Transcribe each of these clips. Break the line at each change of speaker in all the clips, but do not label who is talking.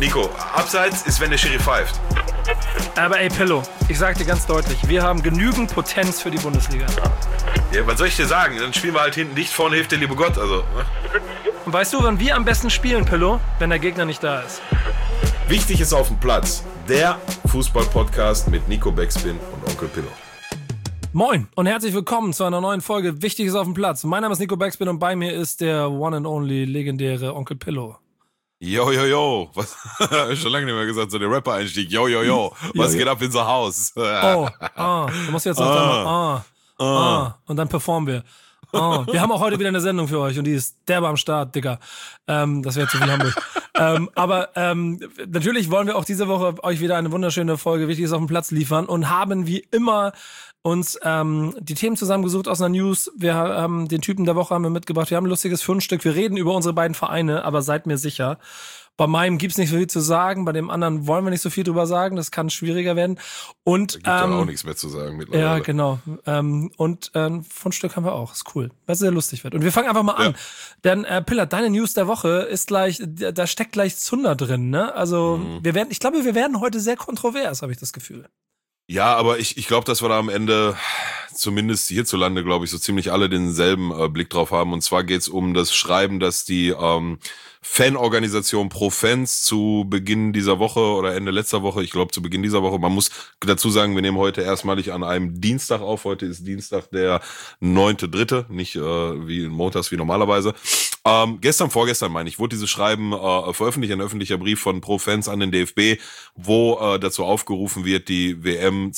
Nico, abseits ist, wenn der Schiri pfeift.
Aber ey, Pillow, ich sag dir ganz deutlich, wir haben genügend Potenz für die Bundesliga.
Ja, was soll ich dir sagen? Dann spielen wir halt hinten dicht, vorne hilft der liebe Gott. Also, ne?
Und weißt du, wann wir am besten spielen, Pillow? Wenn der Gegner nicht da ist.
Wichtig ist auf dem Platz. Der Fußball-Podcast mit Nico Backspin und Onkel Pillow.
Moin und herzlich willkommen zu einer neuen Folge Wichtiges auf dem Platz. Mein Name ist Nico Backspin und bei mir ist der one and only legendäre Onkel Pillow.
Yo. Was? Schon lange nicht mehr gesagt, so der Rapper-Einstieg. Yo. Was geht ab in so Haus?
Du musst jetzt noch und dann performen wir. Wir haben auch heute wieder eine Sendung für euch und die ist derbe am Start, Digga. Das wäre zu viel Hamburg. Aber natürlich wollen wir auch diese Woche euch wieder eine wunderschöne Folge Wichtiges auf dem Platz liefern und haben wie immer uns die Themen zusammengesucht aus einer News. Wir haben den Typen der Woche haben wir mitgebracht. Wir haben ein lustiges Fundstück. Wir reden über unsere beiden Vereine, aber seid mir sicher, bei meinem gibt's nicht so viel zu sagen, bei dem anderen wollen wir nicht so viel drüber sagen. Das kann schwieriger werden. Und
da gibt auch nichts mehr zu sagen mittlerweile.
Ja, genau. Und Fundstück haben wir auch. Ist cool, weil es sehr lustig wird. Und wir fangen einfach mal an. Denn Piller, deine News der Woche ist gleich, da steckt gleich Zunder drin, ne? Also wir werden heute sehr kontrovers, habe ich das Gefühl.
Ja, aber ich glaube, dass wir da am Ende, zumindest hierzulande, glaube ich, so ziemlich alle denselben Blick drauf haben. Und zwar geht's um das Schreiben, dass die Fanorganisation Pro Fans zu Beginn dieser Woche oder Ende letzter Woche, ich glaube zu Beginn dieser Woche, man muss dazu sagen, wir nehmen heute erstmalig an einem Dienstag auf. Heute ist Dienstag der 9.3., nicht wie montags wie normalerweise. Vorgestern meine ich, wurde dieses Schreiben veröffentlicht, ein öffentlicher Brief von Pro Fans an den DFB, wo dazu aufgerufen wird, die WM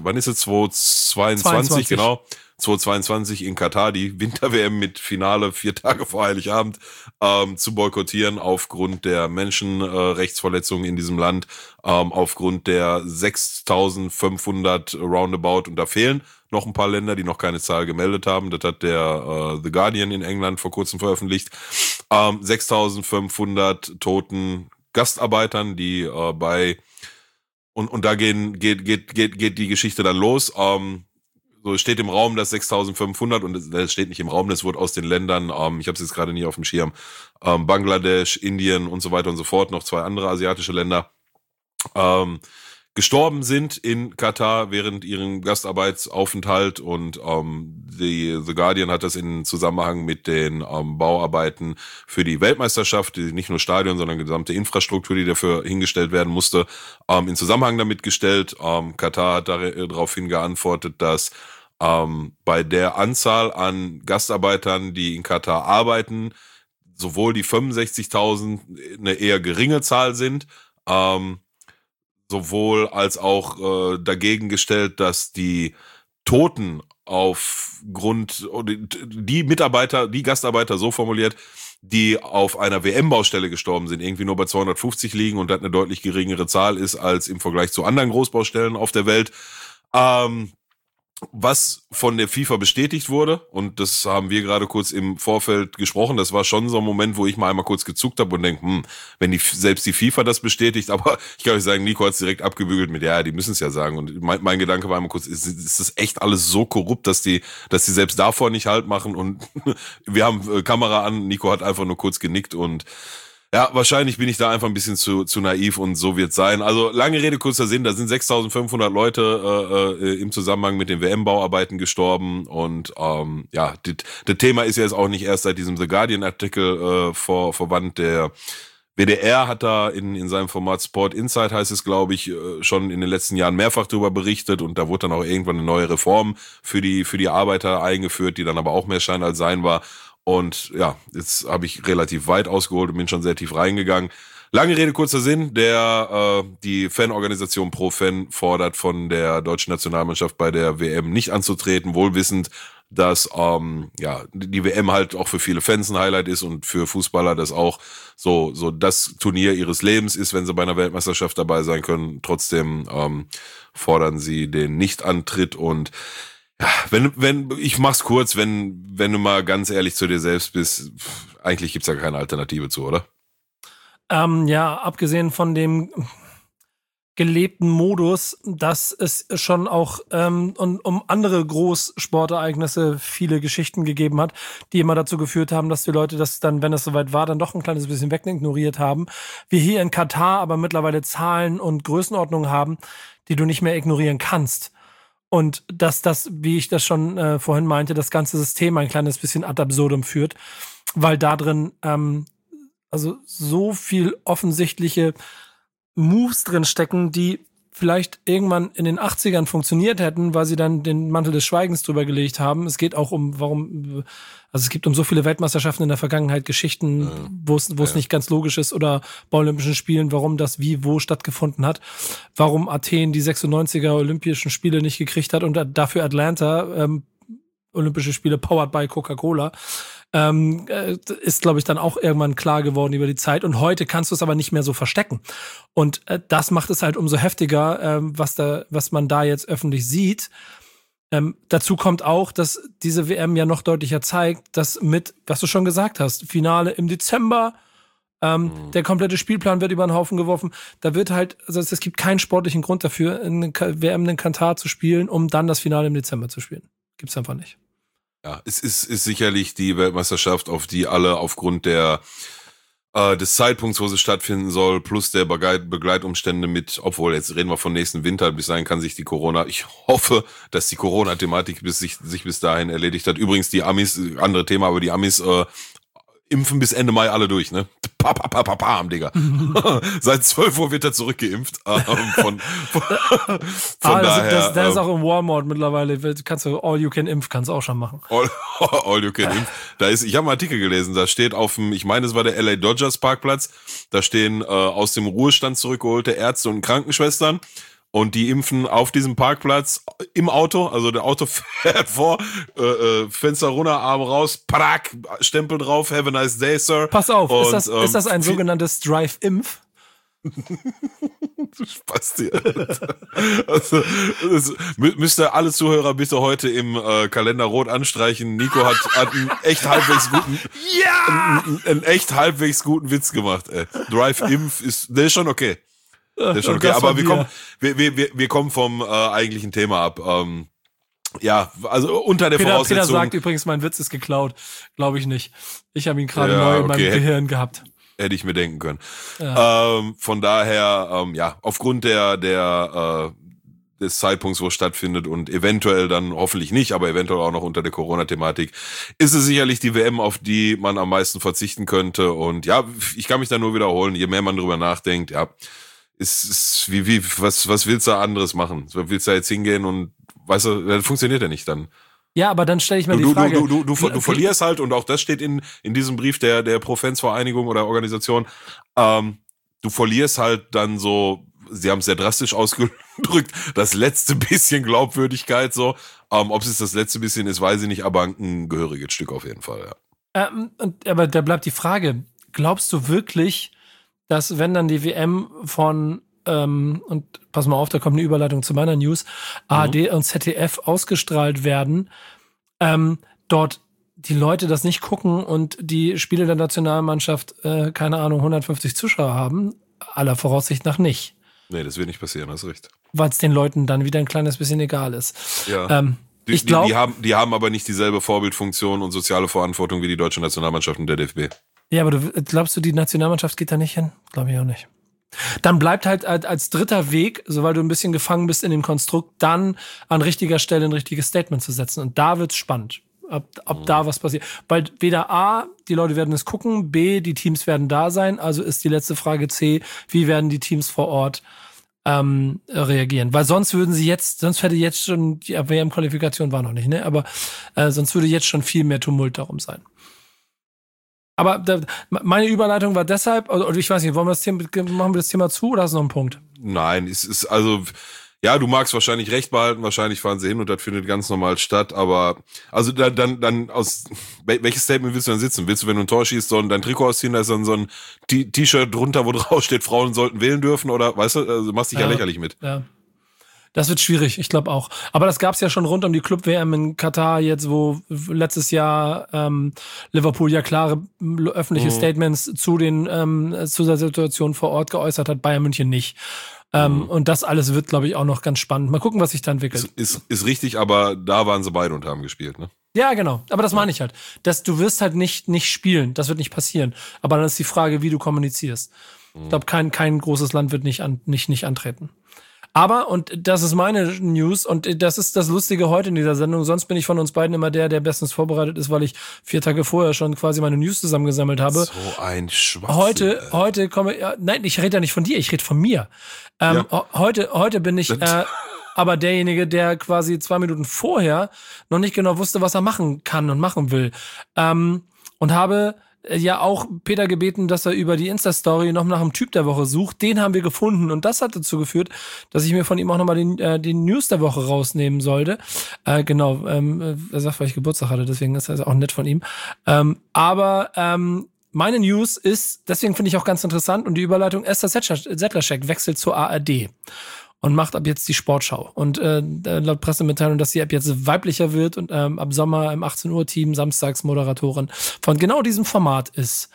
2022, genau, 2022 in Katar, die Winter-WM mit Finale 4 Tage vor Heiligabend, zu boykottieren aufgrund der Menschenrechtsverletzungen in diesem Land, aufgrund der 6.500 Roundabout, und da fehlen noch ein paar Länder, die noch keine Zahl gemeldet haben. Das hat der The Guardian in England vor kurzem veröffentlicht. 6.500 toten Gastarbeitern, die und da geht die Geschichte dann los. So, es steht im Raum, dass 6.500, und es steht nicht im Raum, das wurde aus den Ländern, ich habe es jetzt gerade nicht auf dem Schirm, Bangladesch, Indien und so weiter und so fort, noch 2 andere asiatische Länder, gestorben sind in Katar während ihrem Gastarbeitsaufenthalt, und The Guardian hat das in Zusammenhang mit den Bauarbeiten für die Weltmeisterschaft, die nicht nur Stadion, sondern gesamte Infrastruktur, die dafür hingestellt werden musste, in Zusammenhang damit gestellt. Katar hat daraufhin geantwortet, dass bei der Anzahl an Gastarbeitern, die in Katar arbeiten, sowohl die 65.000 eine eher geringe Zahl sind, sowohl als auch dagegen gestellt, dass die Toten aufgrund, die Gastarbeiter so formuliert, die auf einer WM-Baustelle gestorben sind, irgendwie nur bei 250 liegen und das eine deutlich geringere Zahl ist als im Vergleich zu anderen Großbaustellen auf der Welt. Was von der FIFA bestätigt wurde, und das haben wir gerade kurz im Vorfeld gesprochen, das war schon so ein Moment, wo ich mal einmal kurz gezuckt habe und denke, wenn selbst die FIFA das bestätigt, aber ich kann euch sagen, Nico hat es direkt abgebügelt mit, ja, die müssen es ja sagen, und mein Gedanke war einmal kurz, ist das echt alles so korrupt, dass die selbst davor nicht Halt machen, und wir haben Kamera an, Nico hat einfach nur kurz genickt, und ja, wahrscheinlich bin ich da einfach ein bisschen zu naiv, und so wird's sein. Also lange Rede, kurzer Sinn, da sind 6.500 Leute im Zusammenhang mit den WM-Bauarbeiten gestorben, und das Thema ist jetzt auch nicht erst seit diesem The Guardian-Artikel verwandt. Der WDR hat da in seinem Format Sport Insight, heißt es, glaube ich, schon in den letzten Jahren mehrfach darüber berichtet, und da wurde dann auch irgendwann eine neue Reform für die Arbeiter eingeführt, die dann aber auch mehr Schein als Sein war. Und ja, jetzt habe ich relativ weit ausgeholt und bin schon sehr tief reingegangen. Lange Rede, kurzer Sinn. Die Fanorganisation Pro Fan fordert von der deutschen Nationalmannschaft bei der WM nicht anzutreten, wohlwissend, dass die WM halt auch für viele Fans ein Highlight ist und für Fußballer das auch so das Turnier ihres Lebens ist, wenn sie bei einer Weltmeisterschaft dabei sein können. Trotzdem fordern sie den Nichtantritt, und ja, ich mach's kurz, wenn du mal ganz ehrlich zu dir selbst bist, eigentlich gibt's ja keine Alternative zu, oder?
Ja, abgesehen von dem gelebten Modus, dass es schon auch um andere Großsportereignisse viele Geschichten gegeben hat, die immer dazu geführt haben, dass die Leute das dann, wenn es soweit war, dann doch ein kleines bisschen wegignoriert haben. Wir hier in Katar aber mittlerweile Zahlen und Größenordnungen haben, die du nicht mehr ignorieren kannst. Und dass das, wie ich das schon vorhin meinte, das ganze System ein kleines bisschen ad absurdum führt, weil da drin also so viel offensichtliche Moves drin stecken, die vielleicht irgendwann in den 80ern funktioniert hätten, weil sie dann den Mantel des Schweigens drüber gelegt haben. Es geht auch also es gibt um so viele Weltmeisterschaften in der Vergangenheit, Geschichten, wo es nicht ganz logisch ist, oder bei Olympischen Spielen, warum das wie, wo stattgefunden hat, warum Athen die 96er Olympischen Spiele nicht gekriegt hat und dafür Atlanta Olympische Spiele powered by Coca-Cola. Ist, glaube ich, dann auch irgendwann klar geworden über die Zeit. Und heute kannst du es aber nicht mehr so verstecken. Und das macht es halt umso heftiger, was man da jetzt öffentlich sieht. Dazu kommt auch, dass diese WM ja noch deutlicher zeigt, dass was du schon gesagt hast, Finale im Dezember, der komplette Spielplan wird über den Haufen geworfen. Da wird halt, also es gibt keinen sportlichen Grund dafür, eine WM in Katar zu spielen, um dann das Finale im Dezember zu spielen. Gibt's einfach nicht.
Ja, es ist sicherlich die Weltmeisterschaft, auf die alle aufgrund des Zeitpunkts, wo sie stattfinden soll, plus der Begleitumstände obwohl jetzt reden wir von nächsten Winter, bis dahin kann sich die ich hoffe, dass die Corona-Thematik sich bis dahin erledigt hat. Übrigens die Amis, andere Thema, aber die Amis impfen bis Ende Mai alle durch, ne? Pam, Digga. Seit 12 Uhr wird er zurückgeimpft. Von daher.
Das ist auch im Walmart mittlerweile. Kannst du All-You-Can-Impf, kannst du auch schon machen.
All-You-Can-Impf. Ich habe einen Artikel gelesen, da steht ich meine, es war der LA Dodgers Parkplatz, da stehen aus dem Ruhestand zurückgeholte Ärzte und Krankenschwestern. Und die impfen auf diesem Parkplatz im Auto, also der Auto fährt vor, Fenster runter, Arm raus, Parak, Stempel drauf, have a nice day, sir.
Pass auf, und, ist das ein sogenanntes Drive-Impf?
Du Spasti, Alter. Also, müsst ihr alle Zuhörer bitte heute im Kalender rot anstreichen. Nico hat einen echt halbwegs guten Witz gemacht, ey. Drive-Impf der ist schon okay. Das ist schon okay, aber wir kommen vom eigentlichen Thema ab. Ja, also unter der Voraussetzung.
Peter sagt übrigens, mein Witz ist geklaut. Glaube ich nicht. Ich habe ihn gerade neu in meinem Gehirn gehabt.
Hätte ich mir denken können.
Ja.
Von daher, aufgrund des Zeitpunkts, wo es stattfindet und eventuell dann, hoffentlich nicht, aber eventuell auch noch unter der Corona-Thematik, ist es sicherlich die WM, auf die man am meisten verzichten könnte. Und ja, ich kann mich da nur wiederholen, je mehr man drüber nachdenkt, was willst du da anderes machen? Willst du da jetzt hingehen und, weißt du, das funktioniert ja nicht dann.
Ja, aber dann stelle ich mir die Frage.
Du verlierst halt, und auch das steht in diesem Brief der Pro-Fans-Vereinigung oder Organisation, du verlierst halt dann so, sie haben es sehr drastisch ausgedrückt, das letzte bisschen Glaubwürdigkeit so. Ob es das letzte bisschen ist, weiß ich nicht, aber ein gehöriges Stück auf jeden Fall, ja.
Aber da bleibt die Frage, glaubst du wirklich, dass wenn dann die WM von, und pass mal auf, da kommt eine Überleitung zu meiner News, ARD und ZDF ausgestrahlt werden, dort die Leute das nicht gucken und die Spiele der Nationalmannschaft, keine Ahnung, 150 Zuschauer haben? Aller Voraussicht nach nicht.
Nee, das wird nicht passieren, hast recht.
Weil es den Leuten dann wieder ein kleines bisschen egal ist.
Ja. Die haben aber nicht dieselbe Vorbildfunktion und soziale Verantwortung wie die deutsche Nationalmannschaft und der DFB.
Ja, aber glaubst du, die Nationalmannschaft geht da nicht hin? Glaube ich auch nicht. Dann bleibt halt als dritter Weg, so weil du ein bisschen gefangen bist in dem Konstrukt, dann an richtiger Stelle ein richtiges Statement zu setzen. Und da wird's spannend, ob da was passiert. Weil weder A, die Leute werden es gucken, B, die Teams werden da sein. Also ist die letzte Frage C, wie werden die Teams vor Ort reagieren? Weil sonst hätte jetzt schon, die WM-Qualifikation war noch nicht, ne? Aber sonst würde jetzt schon viel mehr Tumult darum sein. Aber meine Überleitung war deshalb, oder ich weiß nicht, machen wir das Thema zu oder hast du noch einen Punkt?
Nein, es ist also, ja, du magst wahrscheinlich recht behalten, wahrscheinlich fahren sie hin und das findet ganz normal statt, aber also dann welches Statement willst du dann sitzen? Willst du, wenn du ein Tor schießt, dein Trikot ausziehen, da ist dann so ein T-Shirt drunter, wo drauf steht, Frauen sollten wählen dürfen, oder weißt du, also machst dich ja lächerlich mit.
Ja. Das wird schwierig, ich glaube auch. Aber das gab's ja schon rund um die Club-WM in Katar jetzt, wo letztes Jahr Liverpool ja klare öffentliche Statements zu der Situation vor Ort geäußert hat, Bayern München nicht. Und das alles wird, glaube ich, auch noch ganz spannend. Mal gucken, was sich da entwickelt.
Ist richtig, aber da waren sie beide und haben gespielt, ne?
Ja, genau. Aber das meine ich halt. Du wirst halt nicht spielen. Das wird nicht passieren. Aber dann ist die Frage, wie du kommunizierst. Ich glaube, kein großes Land wird nicht antreten. Aber, und das ist meine News, und das ist das Lustige heute in dieser Sendung, sonst bin ich von uns beiden immer der bestens vorbereitet ist, weil ich 4 Tage vorher schon quasi meine News zusammengesammelt habe.
So ein Schwachsinn.
Heute nein, ich rede ja nicht von dir, ich rede von mir. Heute bin ich aber derjenige, der quasi 2 Minuten vorher noch nicht genau wusste, was er machen kann und machen will. Und habe ja auch Peter gebeten, dass er über die Insta-Story noch nach einem Typ der Woche sucht. Den haben wir gefunden und das hat dazu geführt, dass ich mir von ihm auch nochmal den News der Woche rausnehmen sollte. Er sagt, weil ich Geburtstag hatte, deswegen ist das auch nett von ihm. Meine News ist, deswegen finde ich auch ganz interessant, und die Überleitung, Esther Sedlacek wechselt zur ARD. Und macht ab jetzt die Sportschau. Und laut Pressemitteilung, dass sie ab jetzt weiblicher wird und ab Sommer im 18 Uhr Team samstags Moderatorin von genau diesem Format ist.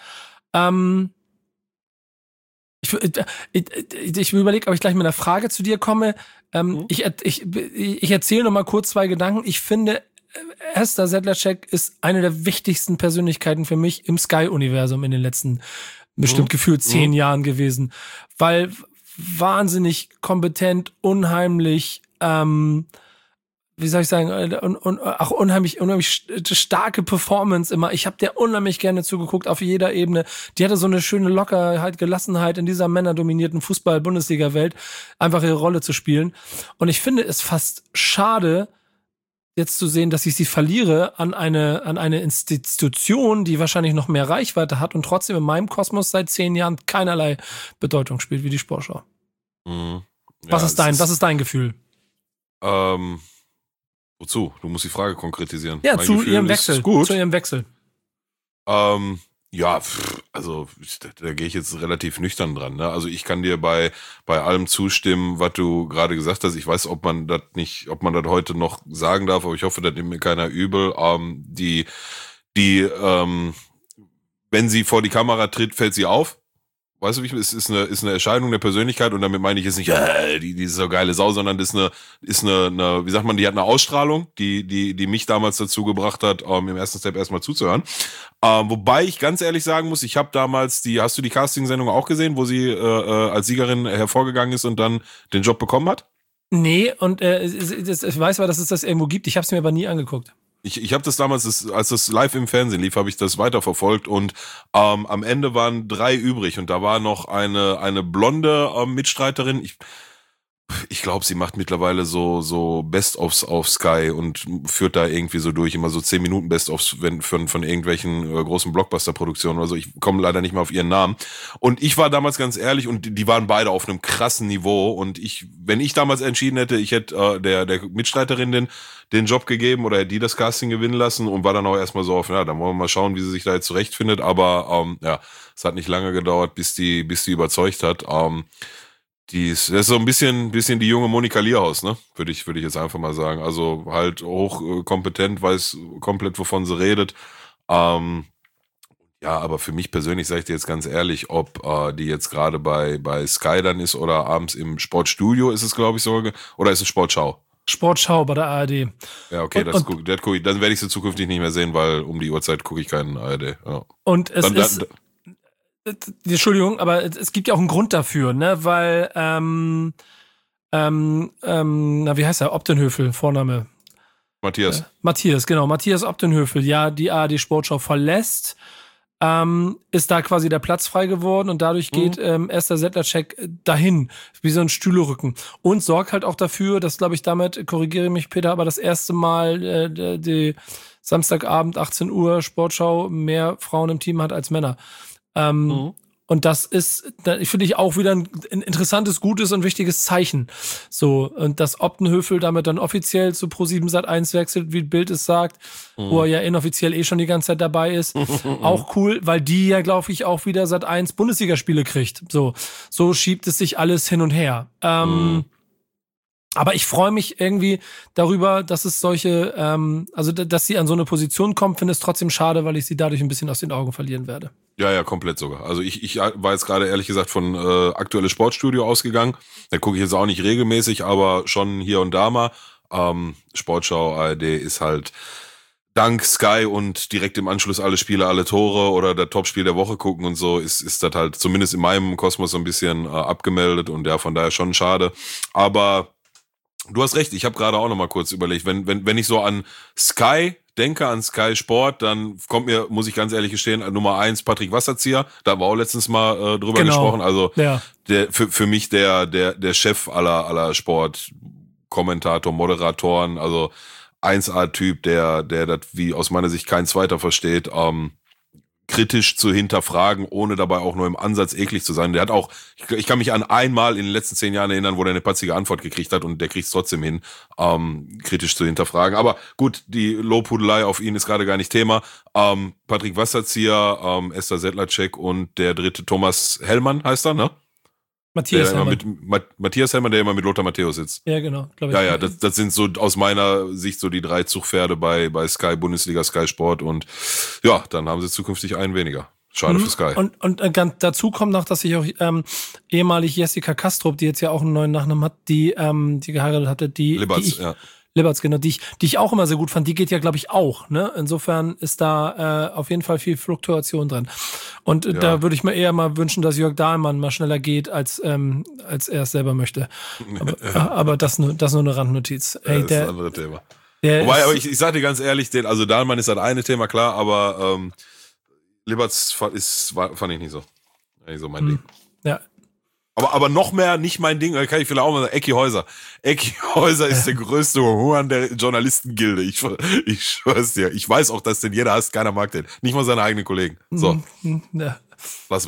Ich überlege, ob ich gleich mit einer Frage zu dir komme. Ich erzähle noch mal kurz 2 Gedanken. Ich finde, Esther Sedlacek ist eine der wichtigsten Persönlichkeiten für mich im Sky-Universum in den letzten bestimmt gefühlt 10 Jahren gewesen. Weil wahnsinnig kompetent, unheimlich, wie soll ich sagen, auch unheimlich starke Performance immer. Ich habe der unheimlich gerne zugeguckt auf jeder Ebene. Die hatte so eine schöne Lockerheit, Gelassenheit in dieser männerdominierten Fußball-Bundesliga-Welt, einfach ihre Rolle zu spielen. Und ich finde es fast schade, jetzt zu sehen, dass ich sie verliere an eine Institution, die wahrscheinlich noch mehr Reichweite hat und trotzdem in meinem Kosmos seit 10 Jahren keinerlei Bedeutung spielt wie die Sportschau.
Mhm. Ja,
Was ist dein Gefühl?
Wozu? Du musst die Frage konkretisieren.
Ja,
mein
zu
Gefühl
ihrem Wechsel.
Gut.
Zu ihrem Wechsel.
Da gehe ich jetzt relativ nüchtern dran. Ne? Also ich kann dir bei allem zustimmen, was du gerade gesagt hast. Ich weiß, ob man das heute noch sagen darf, aber ich hoffe, das nimmt mir keiner übel. Wenn sie vor die Kamera tritt, fällt sie auf. Weißt du, es ist eine Erscheinung der Persönlichkeit, und damit meine ich jetzt nicht, die ist so geile Sau, sondern das ist eine, wie sagt man, die hat eine Ausstrahlung, die mich damals dazu gebracht hat, im ersten Step erstmal zuzuhören. Wobei ich ganz ehrlich sagen muss, ich habe damals hast du die Casting-Sendung auch gesehen, wo sie als Siegerin hervorgegangen ist und dann den Job bekommen hat?
Nee, und ich weiß aber, dass es das irgendwo gibt. Ich habe es mir aber nie angeguckt.
Ich habe das damals, als das live im Fernsehen lief, habe ich das weiterverfolgt, und am Ende waren 3 übrig, und da war noch eine blonde Mitstreiterin. Ich glaube, sie macht mittlerweile so Best-ofs auf Sky und führt da irgendwie so durch, immer so 10 Minuten Best-ofs von irgendwelchen großen Blockbuster-Produktionen oder so. Ich komme leider nicht mehr auf ihren Namen. Und ich war damals ganz ehrlich, und die waren beide auf einem krassen Niveau, und wenn ich damals entschieden hätte, ich hätte der Mitstreiterin den Job gegeben oder hätte die das Casting gewinnen lassen, und war dann auch erstmal so auf, dann wollen wir mal schauen, wie sie sich da jetzt zurechtfindet. Aber es hat nicht lange gedauert, bis die überzeugt hat. Das ist so ein bisschen die junge Monika Lierhaus, ne? Würde ich jetzt einfach mal sagen. Also halt hochkompetent, weiß komplett, wovon sie redet. Aber für mich persönlich, sage ich dir jetzt ganz ehrlich, ob die jetzt gerade bei Sky dann ist oder abends im Sportstudio ist es, glaube ich, sogar, oder ist es Sportschau?
Sportschau bei der ARD.
Ja, okay, dann werde ich sie zukünftig nicht mehr sehen, weil um die Uhrzeit gucke ich keinen ARD. Ja.
Und Entschuldigung, aber es gibt ja auch einen Grund dafür, ne? Weil, wie heißt er? Optenhöfel, Vorname.
Matthias.
Matthias, genau. Matthias Optenhöfel, ja, die ARD Sportschau verlässt, ist da quasi der Platz frei geworden, und dadurch geht Esther Sedlacek dahin, wie so ein Stühlerücken, und sorgt halt auch dafür, dass, glaube ich, damit, korrigiere mich Peter, aber das erste Mal die Samstagabend 18 Uhr Sportschau mehr Frauen im Team hat als Männer. Und das ist, finde ich, auch wieder ein interessantes, gutes und wichtiges Zeichen. So, und dass Optenhöfel damit dann offiziell zu Pro7 Sat.1 wechselt, wie Bild es sagt, wo er ja inoffiziell schon die ganze Zeit dabei ist. Auch cool, weil die ja, glaube ich, auch wieder Sat.1 Bundesligaspiele kriegt. So schiebt es sich alles hin und her. Aber ich freue mich irgendwie darüber, dass es solche, dass sie an so eine Position kommt, finde es trotzdem schade, weil ich sie dadurch ein bisschen aus den Augen verlieren werde.
Ja, komplett sogar. Also ich war jetzt gerade ehrlich gesagt von aktuelles Sportstudio ausgegangen. Da gucke ich jetzt auch nicht regelmäßig, aber schon hier und da mal. Sportschau, ARD ist halt dank Sky und direkt im Anschluss alle Spiele, alle Tore oder der Topspiel der Woche gucken und so, ist das halt zumindest in meinem Kosmos so ein bisschen abgemeldet und ja, von daher schon schade. Aber du hast recht, ich habe gerade auch noch mal kurz überlegt, wenn ich so an Sky denke, an Sky Sport, dann kommt mir, muss ich ganz ehrlich gestehen, Nummer 1 Patrick Wasserzieher, da haben wir auch letztens mal drüber gesprochen, also
ja.
für mich der Chef aller Sportkommentator, Moderatoren, also 1A-Typ, der das wie aus meiner Sicht kein zweiter versteht, kritisch zu hinterfragen, ohne dabei auch nur im Ansatz eklig zu sein. Der hat auch, ich kann mich an einmal in den letzten 10 Jahren erinnern, wo der eine patzige Antwort gekriegt hat und der kriegt es trotzdem hin, kritisch zu hinterfragen. Aber gut, die Lobhudelei auf ihn ist gerade gar nicht Thema. Patrick Wasserzieher, Esther Sedlacek und der dritte Thomas Hellmann heißt er, ne?
Matthias Hellmann.
Matthias Hellmann, der immer mit Lothar Matthäus sitzt.
Ja, genau, glaube ich.
Ja, das sind so aus meiner Sicht so die 3 Zugpferde bei Sky Bundesliga, Sky Sport und ja, dann haben sie zukünftig einen weniger. Schade für Sky.
Und dazu kommt noch, dass ich auch ehemalig Jessica Kastrup, die jetzt ja auch einen neuen Nachnamen hat, die geheiratet hatte, Liberts, genau, die ich auch immer sehr gut fand, die geht ja, glaube ich, auch, ne? Insofern ist da auf jeden Fall viel Fluktuation drin. Und da würde ich mir eher mal wünschen, dass Jörg Dahlmann mal schneller geht, als er es selber möchte. Aber das nur eine Randnotiz.
Ey, das ist ein anderes Thema. Wobei, aber ich sag dir ganz ehrlich, also Dahlmann ist das eine Thema, klar, aber Liberts fand ich nicht so. Nicht so mein Ding.
Ja.
Aber noch mehr nicht mein Ding, kann ich vielleicht auch mal sagen, Ecki Häuser. Ecki Häuser ist der größte Huan der Journalistengilde. Ich schwör's dir. Ich weiß auch, dass den jeder hasst, keiner mag den. Nicht mal seine eigenen Kollegen. So.
Ja.
Was?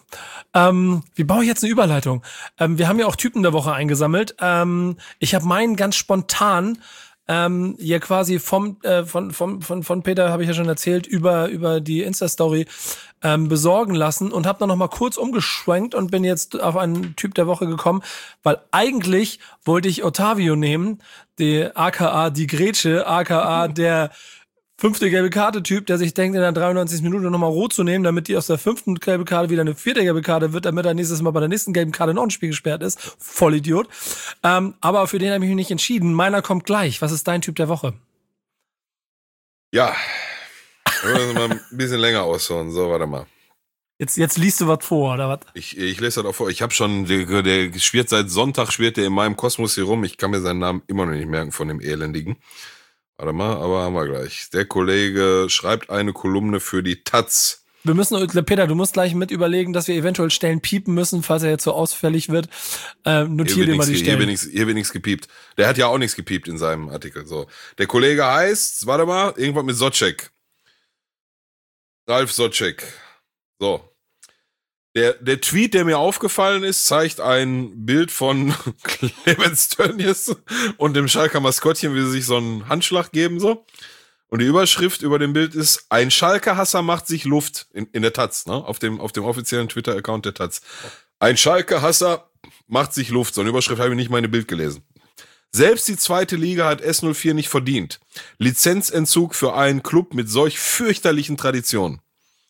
Wie baue ich jetzt eine Überleitung? Wir haben ja auch Typen der Woche eingesammelt. Ich habe meinen ganz spontan hier quasi von Peter, habe ich ja schon erzählt, über die Insta-Story besorgen lassen und habe dann noch mal kurz umgeschwenkt und bin jetzt auf einen Typ der Woche gekommen, weil eigentlich wollte ich Ottavio nehmen, die aka die Grätsche, aka der 5. gelbe Karte-Typ, der sich denkt, in der 93. Minute nochmal rot zu nehmen, damit die aus der 5. gelbe Karte wieder eine 4. gelbe Karte wird, damit er nächstes Mal bei der nächsten gelben Karte noch ein Spiel gesperrt ist. Vollidiot. Aber für den habe ich mich nicht entschieden. Meiner kommt gleich. Was ist dein Typ der Woche?
Ja. Wir müssen mal ein bisschen länger ausholen. So, warte mal.
Jetzt liest du was vor, oder was?
Ich lese das auch vor. Ich habe schon, der schwirrt seit Sonntag, schwirrt der in meinem Kosmos hier rum. Ich kann mir seinen Namen immer noch nicht merken von dem Elendigen. Warte mal, aber haben wir gleich. Der Kollege schreibt eine Kolumne für die Taz.
Wir müssen, Peter, du musst gleich mit überlegen, dass wir eventuell Stellen piepen müssen, falls er jetzt so ausfällig wird. Notier dir mal die Stellen.
Hier wird nichts gepiept. Der hat ja auch nichts gepiept in seinem Artikel. So. Der Kollege heißt, warte mal, irgendwas mit Socek. Ralf Socek. So. Der Tweet, der mir aufgefallen ist, zeigt ein Bild von Clemens Tönnies und dem Schalker Maskottchen, wie sie sich so einen Handschlag geben, so. Und die Überschrift über dem Bild ist, ein Schalke-Hasser macht sich Luft in der Taz, ne? Auf dem offiziellen Twitter-Account der Taz. Ein Schalke-Hasser macht sich Luft. So eine Überschrift habe ich nicht mal in dem Bild gelesen. Selbst die 2. Liga hat S04 nicht verdient. Lizenzentzug für einen Club mit solch fürchterlichen Traditionen.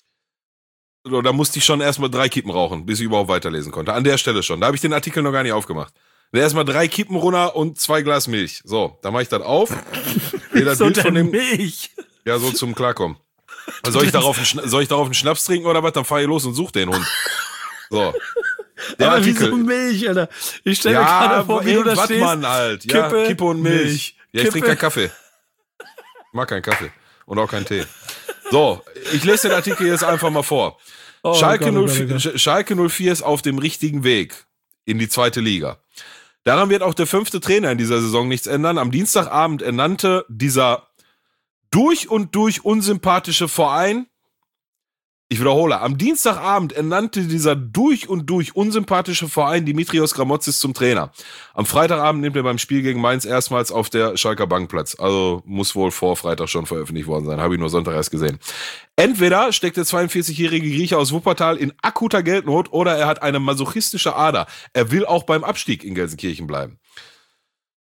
Da musste ich schon erstmal 3 Kippen rauchen, bis ich überhaupt weiterlesen konnte. An der Stelle schon. Da habe ich den Artikel noch gar nicht aufgemacht. Erstmal 3 Kippen runter und 2 Glas Milch. So, dann mache ich das auf.
So Bild von dem Milch.
Ja, so zum Klarkommen. Soll ich darauf einen Schnaps trinken oder was? Dann fahr ich los und such den Hund. So. Der
aber
Artikel.
Wieso Milch, Alter? Ich stelle mir gerade vor, wie du da stehst.
Mann, halt. Ja, Kippe und Milch. Ja, ich trinke keinen Kaffee. Ich mag keinen Kaffee. Und auch keinen Tee. So, ich lese den Artikel jetzt einfach mal vor. Oh, Schalke 04 ist auf dem richtigen Weg in die 2. Liga. Daran wird auch der 5. Trainer in dieser Saison nichts ändern. Am Dienstagabend ernannte dieser durch und durch unsympathische Verein, ich wiederhole, am Dienstagabend ernannte dieser durch und durch unsympathische Verein Dimitrios Gramotzis zum Trainer. Am Freitagabend nimmt er beim Spiel gegen Mainz erstmals auf der Schalker Bank Platz. Also muss wohl vor Freitag schon veröffentlicht worden sein. Habe ich nur Sonntag erst gesehen. Entweder steckt der 42-jährige Grieche aus Wuppertal in akuter Geldnot oder er hat eine masochistische Ader. Er will auch beim Abstieg in Gelsenkirchen bleiben.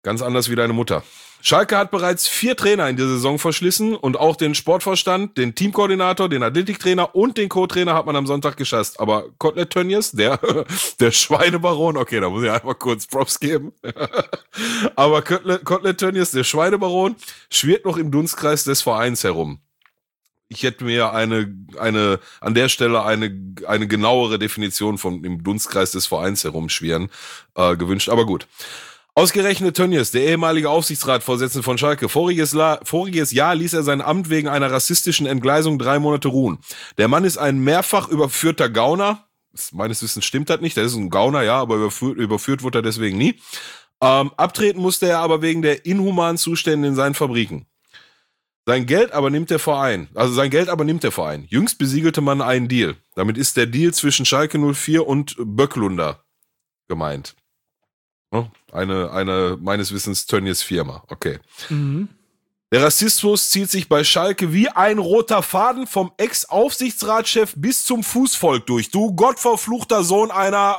Ganz anders wie deine Mutter. Schalke hat bereits 4 Trainer in der Saison verschlissen und auch den Sportvorstand, den Teamkoordinator, den Athletiktrainer und den Co-Trainer hat man am Sonntag geschasst. Aber Kotlet Tönnies, der Schweinebaron, okay, da muss ich einfach kurz Props geben. Aber Kotlet Tönnies, der Schweinebaron, schwirrt noch im Dunstkreis des Vereins herum. Ich hätte mir an der Stelle eine genauere Definition von im Dunstkreis des Vereins herumschwirren gewünscht, aber gut. Ausgerechnet Tönnies, der ehemalige Aufsichtsratsvorsitzende von Schalke, voriges Jahr ließ er sein Amt wegen einer rassistischen Entgleisung 3 Monate ruhen. Der Mann ist ein mehrfach überführter Gauner. Meines Wissens stimmt das nicht, der ist ein Gauner, ja, aber überführt wurde er deswegen nie. Abtreten musste er aber wegen der inhumanen Zustände in seinen Fabriken. Sein Geld aber nimmt der Verein. Jüngst besiegelte man einen Deal. Damit ist der Deal zwischen Schalke 04 und Böcklunder gemeint. Eine meines Wissens Tönnies Firma. Okay. Mhm. Der Rassismus zieht sich bei Schalke wie ein roter Faden vom Ex-Aufsichtsratschef bis zum Fußvolk durch. Du gottverfluchter Sohn einer...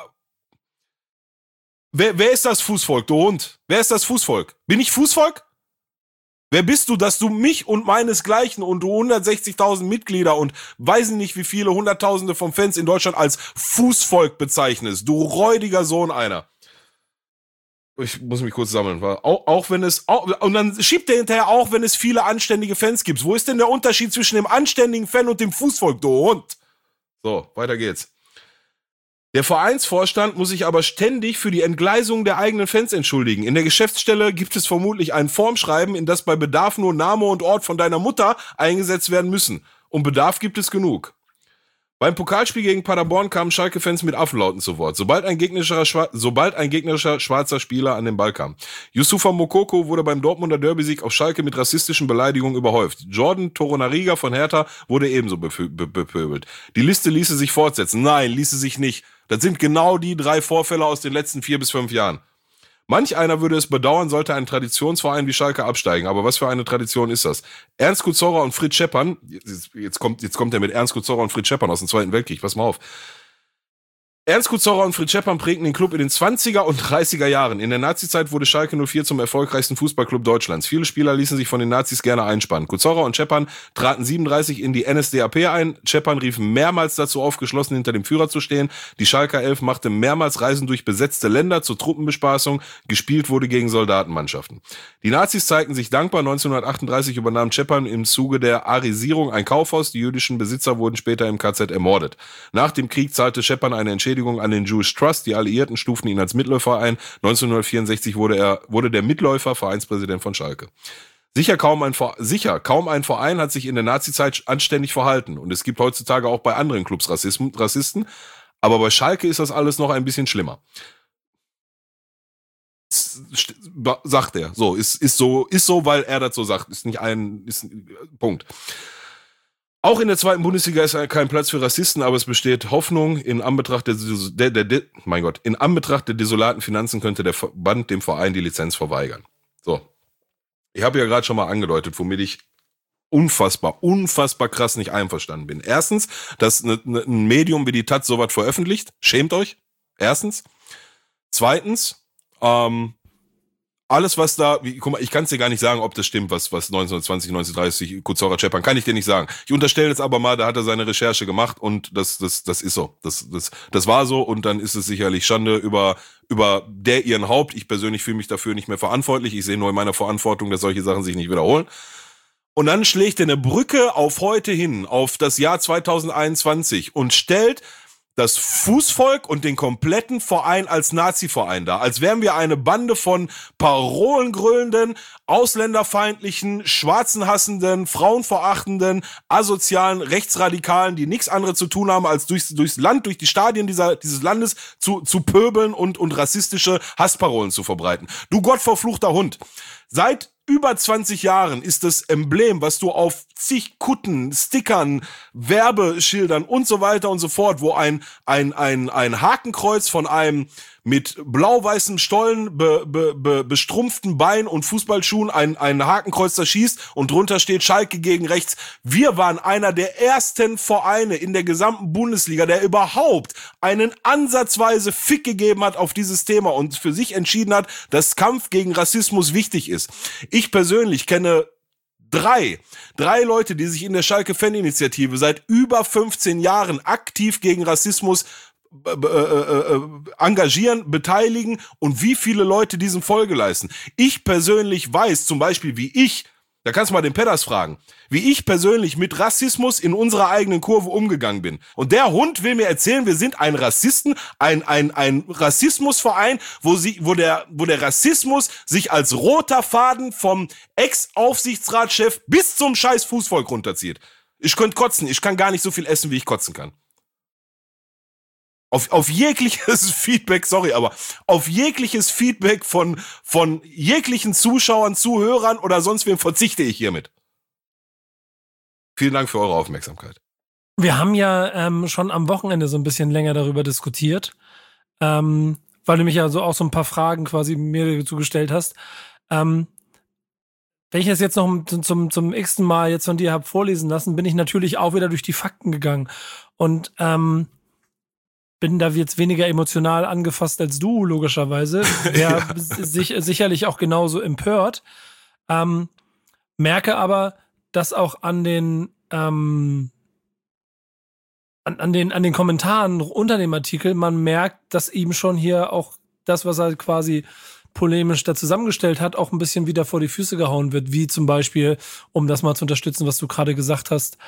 Wer ist das Fußvolk, du Hund? Wer ist das Fußvolk? Bin ich Fußvolk? Wer bist du, dass du mich und meinesgleichen und du 160.000 Mitglieder und weiß nicht wie viele Hunderttausende von Fans in Deutschland als Fußvolk bezeichnest? Du räudiger Sohn einer. Ich muss mich kurz sammeln. Auch wenn es... und dann schiebt er hinterher auch, wenn es viele anständige Fans gibt. Wo ist denn der Unterschied zwischen dem anständigen Fan und dem Fußvolk, du Hund? So, weiter geht's. Der Vereinsvorstand muss sich aber ständig für die Entgleisung der eigenen Fans entschuldigen. In der Geschäftsstelle gibt es vermutlich ein Formschreiben, in das bei Bedarf nur Name und Ort von deiner Mutter eingesetzt werden müssen. Und Bedarf gibt es genug. Beim Pokalspiel gegen Paderborn kamen Schalke-Fans mit Affenlauten zu Wort, sobald ein gegnerischer schwarzer Spieler an den Ball kam. Youssoufa Moukoko wurde beim Dortmunder Derby-Sieg auf Schalke mit rassistischen Beleidigungen überhäuft. Jordan Toronariga von Hertha wurde ebenso bepöbelt. Die Liste ließe sich fortsetzen. Nein, ließe sich nicht. Das sind genau die 3 Vorfälle aus den letzten 4 bis 5 Jahren. Manch einer würde es bedauern, sollte ein Traditionsverein wie Schalke absteigen. Aber was für eine Tradition ist das? Ernst Kuzorra und Fritz Scheppern, jetzt kommt er mit Ernst Kuzorra und Fritz Scheppern aus dem Zweiten Weltkrieg, pass mal auf. Ernst Kuzorra und Fritz Scheppern prägten den Club in den 20er und 30er Jahren. In der Nazizeit wurde Schalke 04 zum erfolgreichsten Fußballclub Deutschlands. Viele Spieler ließen sich von den Nazis gerne einspannen. Kuzorra und Scheppern traten 37 in die NSDAP ein. Scheppern rief mehrmals dazu auf, geschlossen hinter dem Führer zu stehen. Die Schalker 11 machte mehrmals Reisen durch besetzte Länder zur Truppenbespaßung. Gespielt wurde gegen Soldatenmannschaften. Die Nazis zeigten sich dankbar. 1938 übernahm Scheppern im Zuge der Arisierung ein Kaufhaus. Die jüdischen Besitzer wurden später im KZ ermordet. Nach dem Krieg zahlte Scheppern eine Entschädigung an den Jewish Trust. Die Alliierten stuften ihn als Mitläufer ein. 1964 wurde der Mitläufer Vereinspräsident von Schalke. Kaum ein Verein hat sich in der Nazizeit anständig verhalten. Und es gibt heutzutage auch bei anderen Clubs Rassisten. Aber bei Schalke ist das alles noch ein bisschen schlimmer. Sagt er. So, ist so, weil er das so sagt. Ist ein Punkt. Auch in der 2. Bundesliga ist kein Platz für Rassisten, aber es besteht Hoffnung. In Anbetracht der desolaten Finanzen könnte der Verband dem Verein die Lizenz verweigern. So. Ich habe ja gerade schon mal angedeutet, womit ich unfassbar krass nicht einverstanden bin. Erstens, dass ein Medium wie die Taz sowas veröffentlicht. Schämt euch. Erstens. Zweitens, alles, was da, guck mal, ich kann es dir gar nicht sagen, ob das stimmt, was 1920, 1930 Kuzorra Scheppern, kann ich dir nicht sagen. Ich unterstelle jetzt aber mal, da hat er seine Recherche gemacht und das ist so. Das war so und dann ist es sicherlich Schande über der ihren Haupt. Ich persönlich fühle mich dafür nicht mehr verantwortlich. Ich sehe nur in meiner Verantwortung, dass solche Sachen sich nicht wiederholen. Und dann schlägt er eine Brücke auf heute hin, auf das Jahr 2021 und stellt das Fußvolk und den kompletten Verein als Nazi-Verein dar. Als wären wir eine Bande von parolengrölenden, ausländerfeindlichen, schwarzenhassenden, frauenverachtenden, asozialen Rechtsradikalen, die nichts anderes zu tun haben, als durchs Land, durch die Stadien dieses Landes zu pöbeln und rassistische Hassparolen zu verbreiten. Du gottverfluchter Hund. Seit über 20 Jahren ist das Emblem, was du auf zig Kutten, Stickern, Werbeschildern und so weiter und so fort, wo ein Hakenkreuz von einem mit blau-weißem Stollen, bestrumpften Bein und Fußballschuhen ein Hakenkreuz da schießt und drunter steht Schalke gegen rechts. Wir waren einer der ersten Vereine in der gesamten Bundesliga, der überhaupt einen ansatzweise Fick gegeben hat auf dieses Thema und für sich entschieden hat, dass Kampf gegen Rassismus wichtig ist. Ich persönlich kenne drei Leute, die sich in der Schalke-Fan-Initiative seit über 15 Jahren aktiv gegen Rassismus engagieren, beteiligen und wie viele Leute diesem Folge leisten. Ich persönlich weiß zum Beispiel, da kannst du mal den Pedders fragen, wie ich persönlich mit Rassismus in unserer eigenen Kurve umgegangen bin. Und der Hund will mir erzählen, wir sind ein Rassismusverein, wo der Rassismus sich als roter Faden vom Ex-Aufsichtsratschef bis zum scheiß Fußvolk runterzieht. Ich könnte kotzen, ich kann gar nicht so viel essen, wie ich kotzen kann. Auf jegliches Feedback, auf jegliches Feedback von jeglichen Zuschauern, Zuhörern oder sonst wem verzichte ich hiermit. Vielen Dank für eure Aufmerksamkeit.
Wir haben ja schon am Wochenende so ein bisschen länger darüber diskutiert, weil du mich ja auch so ein paar Fragen quasi mir zugestellt hast. Wenn ich es jetzt noch zum x-ten Mal jetzt von dir habe vorlesen lassen, bin ich natürlich auch wieder durch die Fakten gegangen und bin da jetzt weniger emotional angefasst als du, logischerweise. Wäre sicherlich auch genauso empört. Merke aber, dass auch an den Kommentaren unter dem Artikel man merkt, dass ihm schon hier auch das, was er quasi polemisch da zusammengestellt hat, auch ein bisschen wieder vor die Füße gehauen wird. Wie zum Beispiel, um das mal zu unterstützen, was du gerade gesagt hast,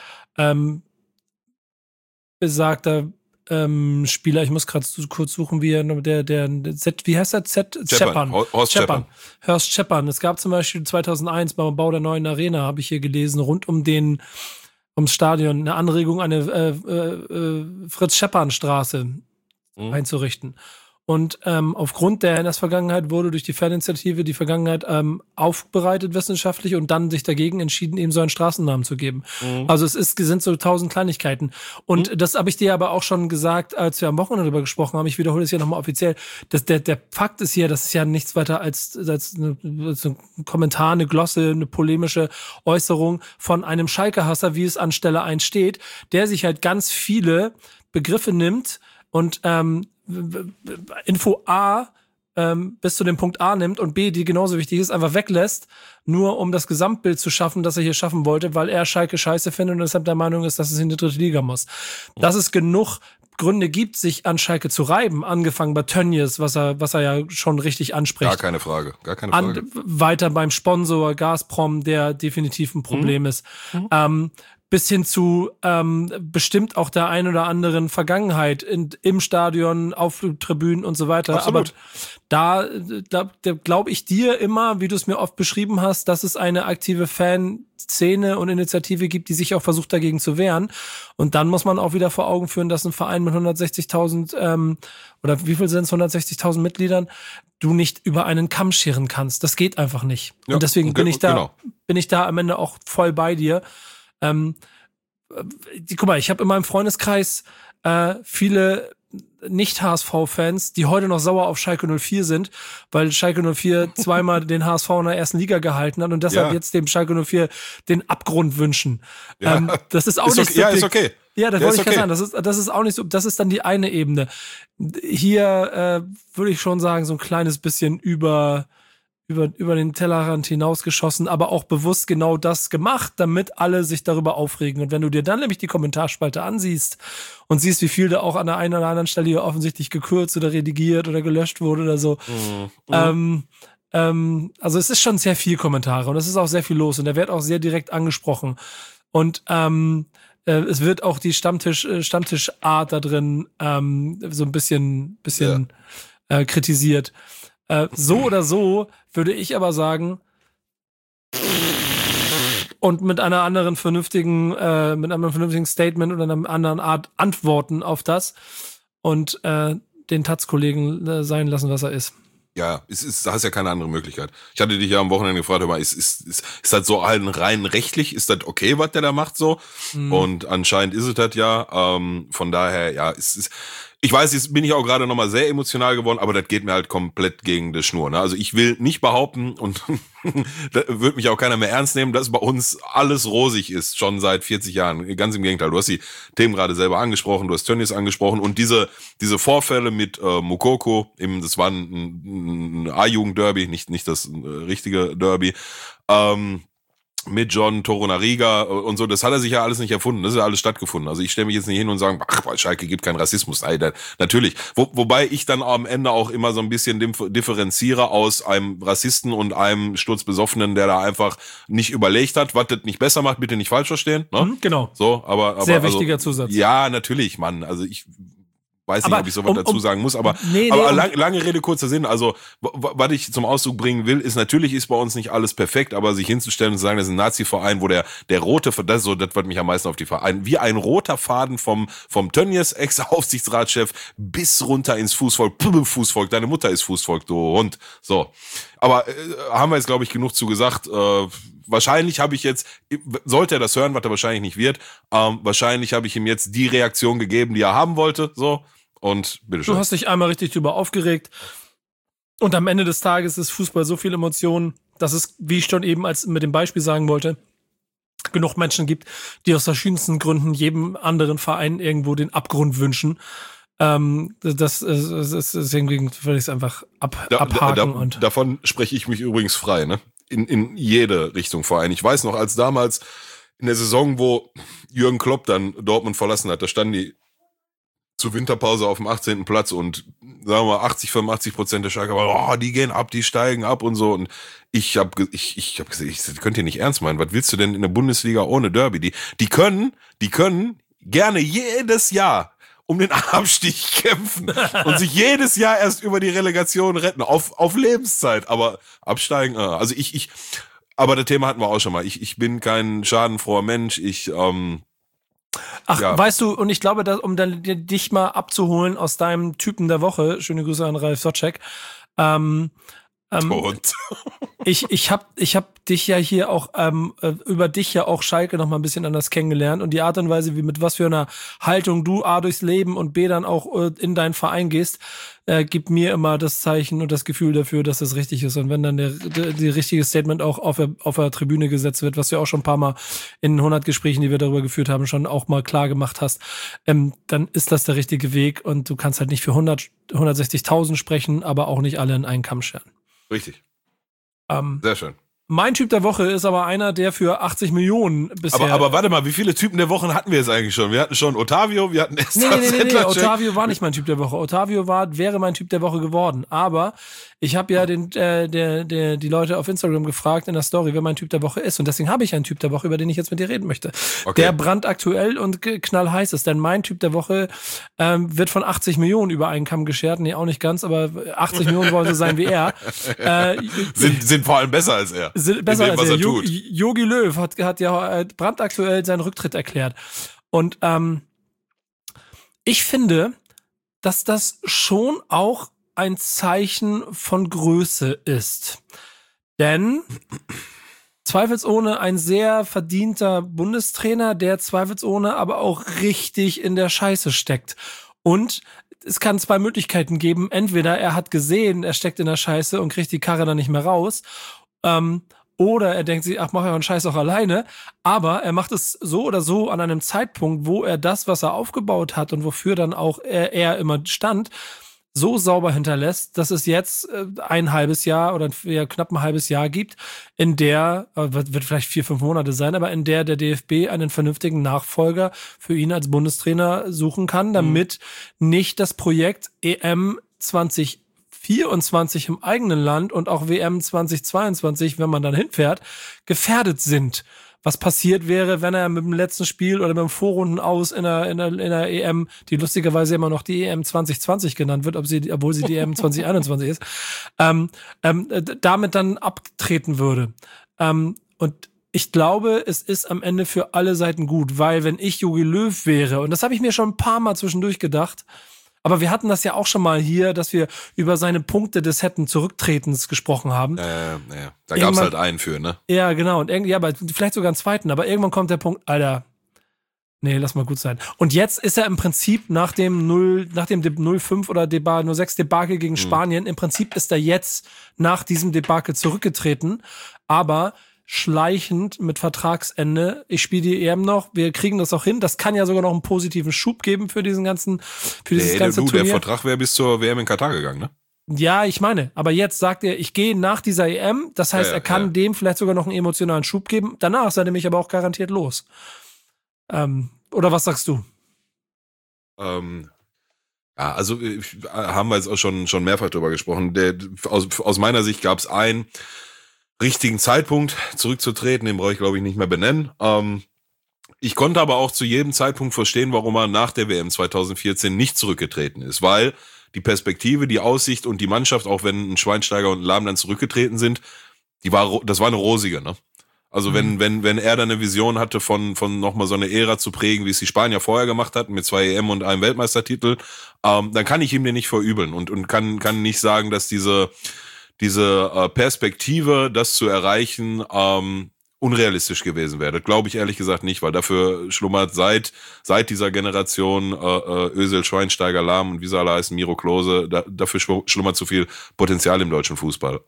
besagter Spieler, ich muss gerade kurz suchen, wie heißt er? Scheppern.
Horst Scheppern.
Horst Scheppern. Es gab zum Beispiel 2001 beim Bau der neuen Arena, habe ich hier gelesen, rund ums Stadion, eine Anregung, eine Fritz-Scheppern-Straße einzurichten. Und aufgrund der NS-Vergangenheit wurde durch die Faninitiative die Vergangenheit aufbereitet wissenschaftlich und dann sich dagegen entschieden, ihm so einen Straßennamen zu geben. Also sind so 1000 Kleinigkeiten. Und das habe ich dir aber auch schon gesagt, als wir am Wochenende darüber gesprochen haben. Ich wiederhole es hier nochmal offiziell. Der Fakt ist hier, das ist ja nichts weiter als ein Kommentar, eine Glosse, eine polemische Äußerung von einem Schalke-Hasser, wie es an Stelle 1 steht, der sich halt ganz viele Begriffe nimmt und Info A bis zu dem Punkt A nimmt und B, die genauso wichtig ist, einfach weglässt, nur um das Gesamtbild zu schaffen, das er hier schaffen wollte, weil er Schalke scheiße findet und deshalb der Meinung ist, dass es in die 3. Liga muss. Dass es genug Gründe gibt, sich an Schalke zu reiben, angefangen bei Tönnies, was er ja schon richtig anspricht.
Gar keine Frage.
Weiter beim Sponsor Gazprom, der definitiv ein Problem ist. Bis hin zu bestimmt auch der ein oder anderen Vergangenheit im Stadion, auf Tribünen und so weiter.
Absolut.
Aber da glaube ich dir immer, wie du es mir oft beschrieben hast, dass es eine aktive Fanszene und Initiative gibt, die sich auch versucht dagegen zu wehren. Und dann muss man auch wieder vor Augen führen, dass ein Verein mit 160.000 oder wie viel sind es, 160.000 Mitgliedern, du nicht über einen Kamm scheren kannst. Das geht einfach nicht. Ja, und deswegen bin ich da am Ende auch voll bei dir. Guck mal, ich habe in meinem Freundeskreis viele Nicht-HSV-Fans, die heute noch sauer auf Schalke 04 sind, weil Schalke 04 zweimal den HSV in der 1. Liga gehalten hat und deshalb jetzt dem Schalke 04 den Abgrund wünschen. Ja. Das ist auch nicht so.
Ja, ist okay.
Ja, das wollte ich gerade sagen. Das ist auch nicht so. Das ist dann die eine Ebene. Hier würde ich schon sagen, so ein kleines bisschen über den Tellerrand hinausgeschossen, aber auch bewusst genau das gemacht, damit alle sich darüber aufregen. Und wenn du dir dann nämlich die Kommentarspalte ansiehst und siehst, wie viel da auch an der einen oder anderen Stelle hier offensichtlich gekürzt oder redigiert oder gelöscht wurde oder so. Also es ist schon sehr viel Kommentare und es ist auch sehr viel los und der wird auch sehr direkt angesprochen. Und es wird auch die Stammtischart da drin so ein bisschen kritisiert. So oder so würde ich aber sagen, und mit einem anderen vernünftigen Statement oder einer anderen Art antworten auf das und den Taz-Kollegen sein lassen, was er ist.
Ja, da hast ja keine andere Möglichkeit. Ich hatte dich ja am Wochenende gefragt, aber ist das so rein rechtlich, ist das okay, was der da macht so? Und anscheinend ist es das ja. Von daher, ja, Ich weiß, jetzt bin ich auch gerade nochmal sehr emotional geworden, aber das geht mir halt komplett gegen die Schnur. Ne? Also ich will nicht behaupten, und da wird mich auch keiner mehr ernst nehmen, dass bei uns alles rosig ist, schon seit 40 Jahren. Ganz im Gegenteil, du hast die Themen gerade selber angesprochen, du hast Tönnies angesprochen und diese Vorfälle mit Moukoko, das war ein A-Jugend-Derby, nicht das richtige Derby, mit John Torunariga und so, das hat er sich ja alles nicht erfunden, das ist ja alles stattgefunden. Also ich stelle mich jetzt nicht hin und sage, ach, bei Schalke gibt keinen Rassismus. Nein, natürlich. Wobei ich dann am Ende auch immer so ein bisschen differenziere aus einem Rassisten und einem Sturzbesoffenen, der da einfach nicht überlegt hat, was das nicht besser macht, bitte nicht falsch verstehen. Ne?
Genau.
So, aber
sehr wichtiger Zusatz.
Ja, natürlich, Mann. Also ich weiß nicht, ob ich sowas dazu sagen muss, aber lange Rede, kurzer Sinn. Also, was ich zum Ausdruck bringen will, ist, natürlich ist bei uns nicht alles perfekt, aber sich hinzustellen und zu sagen, das ist ein Nazi-Verein, wo der rote, das ist so, das wird mich am meisten auf die Verein, wie ein roter Faden vom Tönnies, Ex-Aufsichtsratschef, bis runter ins Fußvolk, deine Mutter ist Fußvolk, du Hund. So. Aber haben wir jetzt, glaube ich, genug zu gesagt. Wahrscheinlich habe ich jetzt, sollte er das hören, was er wahrscheinlich nicht wird, wahrscheinlich habe ich ihm jetzt die Reaktion gegeben, die er haben wollte, so. Und bitteschön.
Du hast dich einmal richtig drüber aufgeregt. Und am Ende des Tages ist Fußball so viel Emotionen, dass es, wie ich schon eben als mit dem Beispiel sagen wollte, genug Menschen gibt, die aus verschiedensten Gründen jedem anderen Verein irgendwo den Abgrund wünschen. Das ist deswegen würde ich es einfach abhaken. Und
davon spreche ich mich übrigens frei, ne? In jede Richtung Verein. Ich weiß noch, als damals in der Saison, wo Jürgen Klopp dann Dortmund verlassen hat, da standen die zur Winterpause auf dem 18. Platz und sagen wir mal 85% der Schalker waren, die gehen ab, die steigen ab und so. Und ich hab gesagt, das könnt ihr nicht ernst meinen. Was willst du denn in der Bundesliga ohne Derby? Die können gerne jedes Jahr um den Abstieg kämpfen und sich jedes Jahr erst über die Relegation retten, auf Lebenszeit. Aber absteigen, also aber das Thema hatten wir auch schon mal. Ich bin kein schadenfroher Mensch,
weißt du, und ich glaube, um dann dich mal abzuholen aus deinem Typen der Woche, schöne Grüße an Ralf Sotschek, ich hab dich ja hier auch über dich ja auch Schalke noch mal ein bisschen anders kennengelernt und die Art und Weise, wie mit was für einer Haltung du A durchs Leben und B dann auch in deinen Verein gehst, gibt mir immer das Zeichen und das Gefühl dafür, dass das richtig ist. Und wenn dann die richtige Statement auch auf der Tribüne gesetzt wird, was du auch schon ein paar Mal in 100 Gesprächen, die wir darüber geführt haben, schon auch mal klar gemacht hast, dann ist das der richtige Weg und du kannst halt nicht für 160.000 sprechen, aber auch nicht alle in einen Kamm scheren.
Richtig. Sehr schön.
Mein Typ der Woche ist aber einer, der für 80 Millionen bisher...
Aber warte mal, wie viele Typen der Wochen hatten wir jetzt eigentlich schon? Wir hatten schon Otavio, wir hatten Esther.
Nee, Otavio war nicht mein Typ der Woche. Otavio wäre mein Typ der Woche geworden. Aber ich habe ja die Leute auf Instagram gefragt in der Story, wer mein Typ der Woche ist. Und deswegen habe ich einen Typ der Woche, über den ich jetzt mit dir reden möchte. Okay. Der brandaktuell und knallheiß ist. Denn mein Typ der Woche wird von 80 Millionen über einen Kamm geschert. Nee, auch nicht ganz, aber 80 Millionen wollen so sein wie er.
Sind vor allem besser als er.
Besser dem, als er tut. Jogi Löw hat ja brandaktuell seinen Rücktritt erklärt. Und ich finde, dass das schon auch ein Zeichen von Größe ist. Denn zweifelsohne ein sehr verdienter Bundestrainer, der zweifelsohne aber auch richtig in der Scheiße steckt. Und es kann zwei Möglichkeiten geben. Entweder er hat gesehen, er steckt in der Scheiße und kriegt die Karre dann nicht mehr raus. Oder er denkt sich, ach, mach ja einen Scheiß auch alleine. Aber er macht es so oder so an einem Zeitpunkt, wo er das, was er aufgebaut hat und wofür dann auch er immer stand, so sauber hinterlässt, dass es jetzt ein halbes Jahr oder knapp ein halbes Jahr gibt, in der, wird vielleicht 4-5 Monate sein, aber in der DFB einen vernünftigen Nachfolger für ihn als Bundestrainer suchen kann, damit nicht das Projekt EM 2024 im eigenen Land und auch WM 2022, wenn man dann hinfährt, gefährdet sind. Was passiert wäre, wenn er mit dem letzten Spiel oder mit dem Vorrunden aus in der EM, die lustigerweise immer noch die EM 2020 genannt wird, obwohl sie die EM 2021 ist, damit dann abtreten würde. Und ich glaube, es ist am Ende für alle Seiten gut, weil wenn ich Jogi Löw wäre, und das habe ich mir schon ein paar Mal zwischendurch gedacht, aber wir hatten das ja auch schon mal hier, dass wir über seine Punkte des Zurücktretens gesprochen haben.
Da gab es halt einen für, ne?
Ja, genau. Und aber vielleicht sogar einen zweiten. Aber irgendwann kommt der Punkt, Alter, Nee, lass mal gut sein. Und jetzt ist er im Prinzip nach dem 0-5 oder 0-6 Debakel gegen Spanien, im Prinzip ist er jetzt nach diesem Debakel zurückgetreten, aber schleichend mit Vertragsende. Ich spiele die EM noch, wir kriegen das auch hin. Das kann ja sogar noch einen positiven Schub geben für dieses ganze Turnier.
Der Vertrag wäre bis zur WM in Katar gegangen, ne?
Ja, ich meine, aber jetzt sagt er, ich gehe nach dieser EM, das heißt, er kann dem vielleicht sogar noch einen emotionalen Schub geben. Danach ist er nämlich aber auch garantiert los. Oder was sagst du?
Ja, also haben wir jetzt auch schon mehrfach drüber gesprochen. Aus meiner Sicht gab es einen richtigen Zeitpunkt, zurückzutreten, den brauche ich, glaube ich, nicht mehr benennen. Ich konnte aber auch zu jedem Zeitpunkt verstehen, warum er nach der WM 2014 nicht zurückgetreten ist, weil die Perspektive, die Aussicht und die Mannschaft, auch wenn ein Schweinsteiger und ein Lahm dann zurückgetreten sind, das war eine rosige, ne? Also wenn er da eine Vision hatte von nochmal so eine Ära zu prägen, wie es die Spanier vorher gemacht hatten, mit 2 EM und einem Weltmeistertitel, dann kann ich ihm den nicht verübeln und kann nicht sagen, dass diese Perspektive, das zu erreichen, unrealistisch gewesen wäre. Das glaube ich ehrlich gesagt nicht, weil dafür schlummert seit dieser Generation Özil, Schweinsteiger, Lahm und wie sie alle heißen, Miro Klose, dafür schlummert zu viel Potenzial im deutschen Fußball.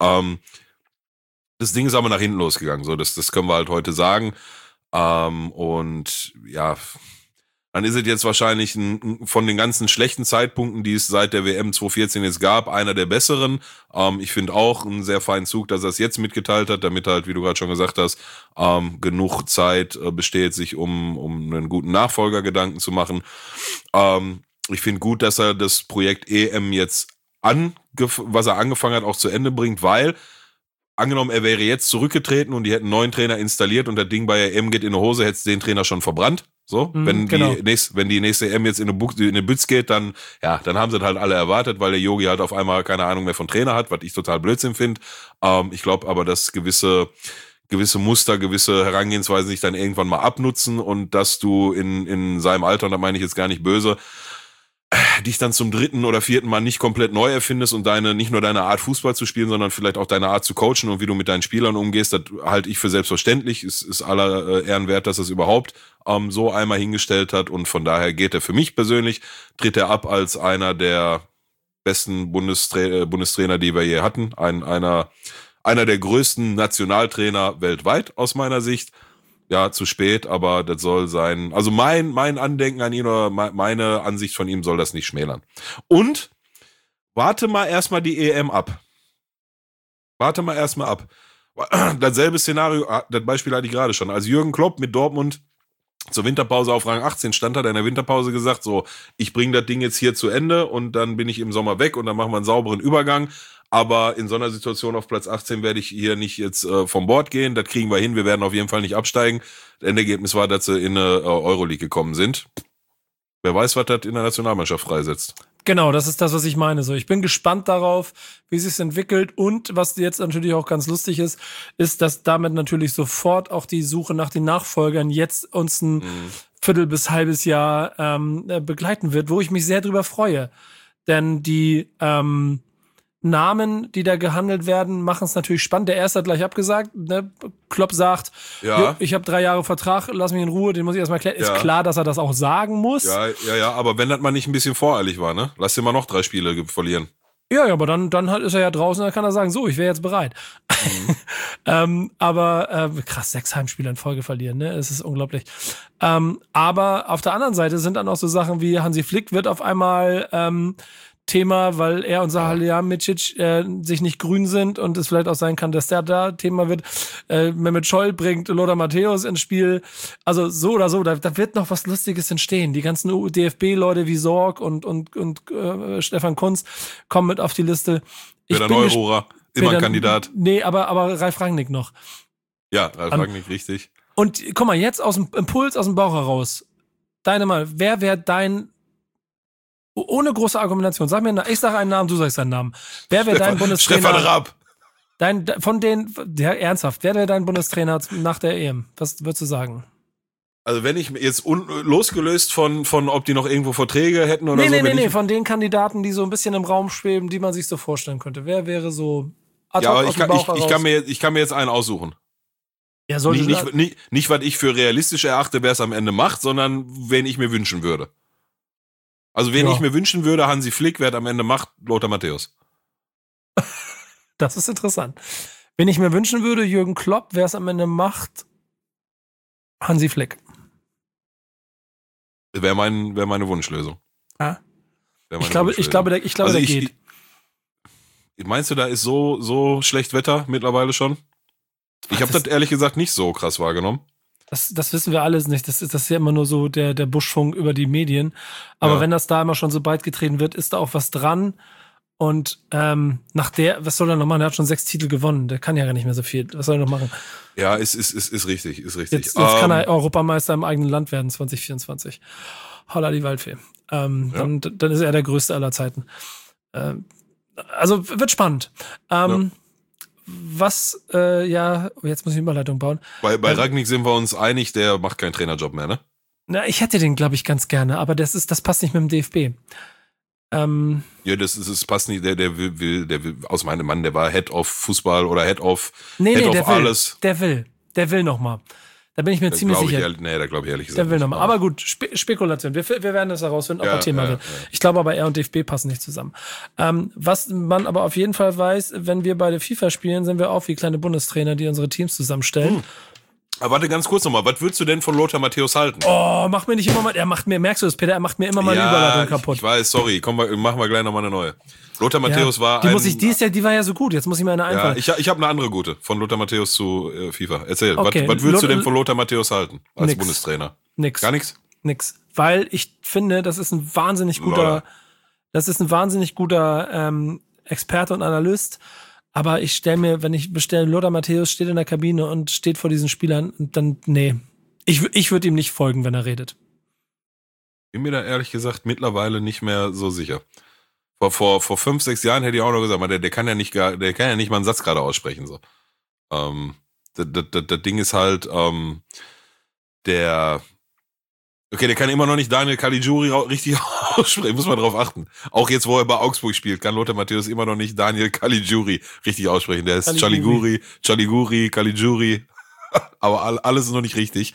Das Ding ist aber nach hinten losgegangen, so das können wir halt heute sagen. Und ja, dann ist es jetzt wahrscheinlich von den ganzen schlechten Zeitpunkten, die es seit der WM 2014 jetzt gab, einer der besseren. Ich finde auch einen sehr feinen Zug, dass er es jetzt mitgeteilt hat, damit halt, wie du gerade schon gesagt hast, genug Zeit besteht, sich um einen guten Nachfolger Gedanken zu machen. Ich finde gut, dass er das Projekt EM jetzt was er angefangen hat, auch zu Ende bringt, weil angenommen, er wäre jetzt zurückgetreten und die hätten einen neuen Trainer installiert und das Ding bei EM geht in die Hose, hätte es den Trainer schon verbrannt. So, wenn die nächste EM jetzt in eine Büchs geht, dann haben sie das halt alle erwartet, weil der Yogi halt auf einmal keine Ahnung mehr von Trainer hat, was ich total Blödsinn finde. Ich glaube aber, dass gewisse Muster, gewisse Herangehensweisen sich dann irgendwann mal abnutzen und dass du in seinem Alter, und da meine ich jetzt gar nicht böse, dich dann zum 3. oder 4. Mal nicht komplett neu erfindest und nicht nur deine Art Fußball zu spielen, sondern vielleicht auch deine Art zu coachen und wie du mit deinen Spielern umgehst, das halte ich für selbstverständlich. Ist aller Ehren wert, dass er es überhaupt so einmal hingestellt hat und von daher tritt er ab als einer der besten Bundestrainer, die wir je hatten. Einer der größten Nationaltrainer weltweit aus meiner Sicht. Ja, zu spät, aber das soll sein. Also mein Andenken an ihn oder meine Ansicht von ihm soll das nicht schmälern. Und warte mal erstmal die EM ab. Dasselbe Szenario, das Beispiel hatte ich gerade schon. Als Jürgen Klopp mit Dortmund zur Winterpause auf Rang 18 stand, hat er in der Winterpause gesagt, so, ich bringe das Ding jetzt hier zu Ende und dann bin ich im Sommer weg und dann machen wir einen sauberen Übergang. Aber in so einer Situation auf Platz 18 werde ich hier nicht jetzt vom Bord gehen. Das kriegen wir hin. Wir werden auf jeden Fall nicht absteigen. Das Endergebnis war, dass sie in eine Euroleague gekommen sind. Wer weiß, was das in der Nationalmannschaft freisetzt.
Genau, das ist das, was ich meine. So, ich bin gespannt darauf, wie es sich entwickelt. Und was jetzt natürlich auch ganz lustig ist, dass damit natürlich sofort auch die Suche nach den Nachfolgern jetzt uns ein Viertel bis halbes Jahr begleiten wird, wo ich mich sehr drüber freue. Denn die Namen, die da gehandelt werden, machen es natürlich spannend. Der erste hat gleich abgesagt. Ne? Klopp sagt, ja, ich habe 3 Jahre Vertrag, lass mich in Ruhe, den muss ich erstmal klären. Ja. Ist klar, dass er das auch sagen muss.
Ja, aber wenn das mal nicht ein bisschen voreilig war, ne? Lass dir mal noch 3 Spiele verlieren.
Ja, aber dann ist er ja draußen, dann kann er sagen, so, ich wäre jetzt bereit. Aber krass, 6 Heimspiele in Folge verlieren, ne? Es ist unglaublich. Aber auf der anderen Seite sind dann auch so Sachen wie Hansi Flick wird auf einmal Thema, weil er und Salihamidzic sich nicht grün sind und es vielleicht auch sein kann, dass der da Thema wird. Mehmet Scholl bringt Lothar Matthäus ins Spiel. Also so oder so, da wird noch was Lustiges entstehen. Die ganzen DFB-Leute wie Sorg und Stefan Kunz kommen mit auf die Liste.
Peter Neururer, immer ein Kandidat.
Nee, aber Ralf Rangnick noch.
Ja, Ralf Rangnick, richtig.
Und guck mal, jetzt aus dem Impuls, aus dem Bauch heraus. Wer wäre dein ohne große Argumentation. Ich sage einen Namen, du sagst einen Namen. Wer wäre dein Bundestrainer?
Stefan Raab.
Ernsthaft, wer wäre dein Bundestrainer nach der EM? Was würdest du sagen?
Also wenn ich jetzt losgelöst von ob die noch irgendwo Verträge hätten oder so.
Nee, von den Kandidaten, die so ein bisschen im Raum schweben, die man sich so vorstellen könnte. Wer wäre so
ad hoc aus dem Bauch heraus? Ich kann mir jetzt einen aussuchen.
Ja,
nicht, was ich für realistisch erachte, wer es am Ende macht, sondern wen ich mir wünschen würde. Also wen ich mir wünschen würde, Hansi Flick, wer es am Ende macht, Lothar Matthäus.
Das ist interessant. Wen ich mir wünschen würde, Jürgen Klopp, wer es am Ende macht, Hansi Flick.
Wäre meine Wunschlösung.
Ja. Ich glaube, der geht.
Meinst du, da ist so schlecht Wetter mittlerweile schon? Ich habe das ehrlich gesagt nicht so krass wahrgenommen.
Das wissen wir alles nicht. Das ist ja immer nur so der Buschfunk über die Medien. Aber wenn das da immer schon so breit getreten wird, ist da auch was dran. Und was soll er noch machen? Der hat schon 6 Titel gewonnen. Der kann ja gar nicht mehr so viel. Was soll er noch machen?
Ja, ist richtig.
Jetzt kann er Europameister im eigenen Land werden, 2024. Holla die Waldfee. Dann ist er der Größte aller Zeiten. Also wird spannend. Jetzt muss ich eine Überleitung bauen. Bei
Rangnick sind wir uns einig, der macht keinen Trainerjob mehr, ne?
Na, ich hätte den, glaube ich, ganz gerne, aber das passt nicht mit dem DFB.
Ja, das passt nicht. Der will aus meinem Mann, der war Head of Fußball oder Head of alles.
Der will noch mal. Da bin ich mir ziemlich sicher.
Da glaube ich ehrlich gesagt.
Der will noch mal. Aber gut, Spekulation. Wir werden das herausfinden, ob er Thema wird. Ich glaube aber, er und DFB passen nicht zusammen. Was man aber auf jeden Fall weiß, wenn wir bei der FIFA spielen, sind wir auch wie kleine Bundestrainer, die unsere Teams zusammenstellen.
Aber warte ganz kurz nochmal, was würdest du denn von Lothar Matthäus halten?
Oh, mach mir nicht immer mal, merkst du das, Peter, er macht mir immer mal eine Überleitung kaputt.
Ich weiß, sorry, machen wir gleich nochmal eine neue. Lothar Matthäus war
die war ja so gut, jetzt muss ich mir eine einfallen.
Ja, ich habe eine andere gute, von Lothar Matthäus zu FIFA. Erzähl, okay. Was würdest du denn von Lothar Matthäus halten, als Bundestrainer?
Nix.
Gar nichts?
Nix, weil ich finde, das ist ein wahnsinnig guter Experte und Analyst. Aber ich stelle mir, wenn ich bestelle, Lothar Matthäus steht in der Kabine und steht vor diesen Spielern, und dann, nee. Ich würde ihm nicht folgen, wenn er redet.
Bin mir da ehrlich gesagt mittlerweile nicht mehr so sicher. Vor 5, 6 Jahren hätte ich auch noch gesagt, der kann ja nicht mal einen Satz gerade aussprechen, so. Das Ding ist halt, der kann immer noch nicht Daniel Caligiuri richtig aussprechen, muss man drauf achten. Auch jetzt, wo er bei Augsburg spielt, kann Lothar Matthäus immer noch nicht Daniel Caligiuri richtig aussprechen. Der ist Caliguri, Caligiuri, aber alles ist noch nicht richtig.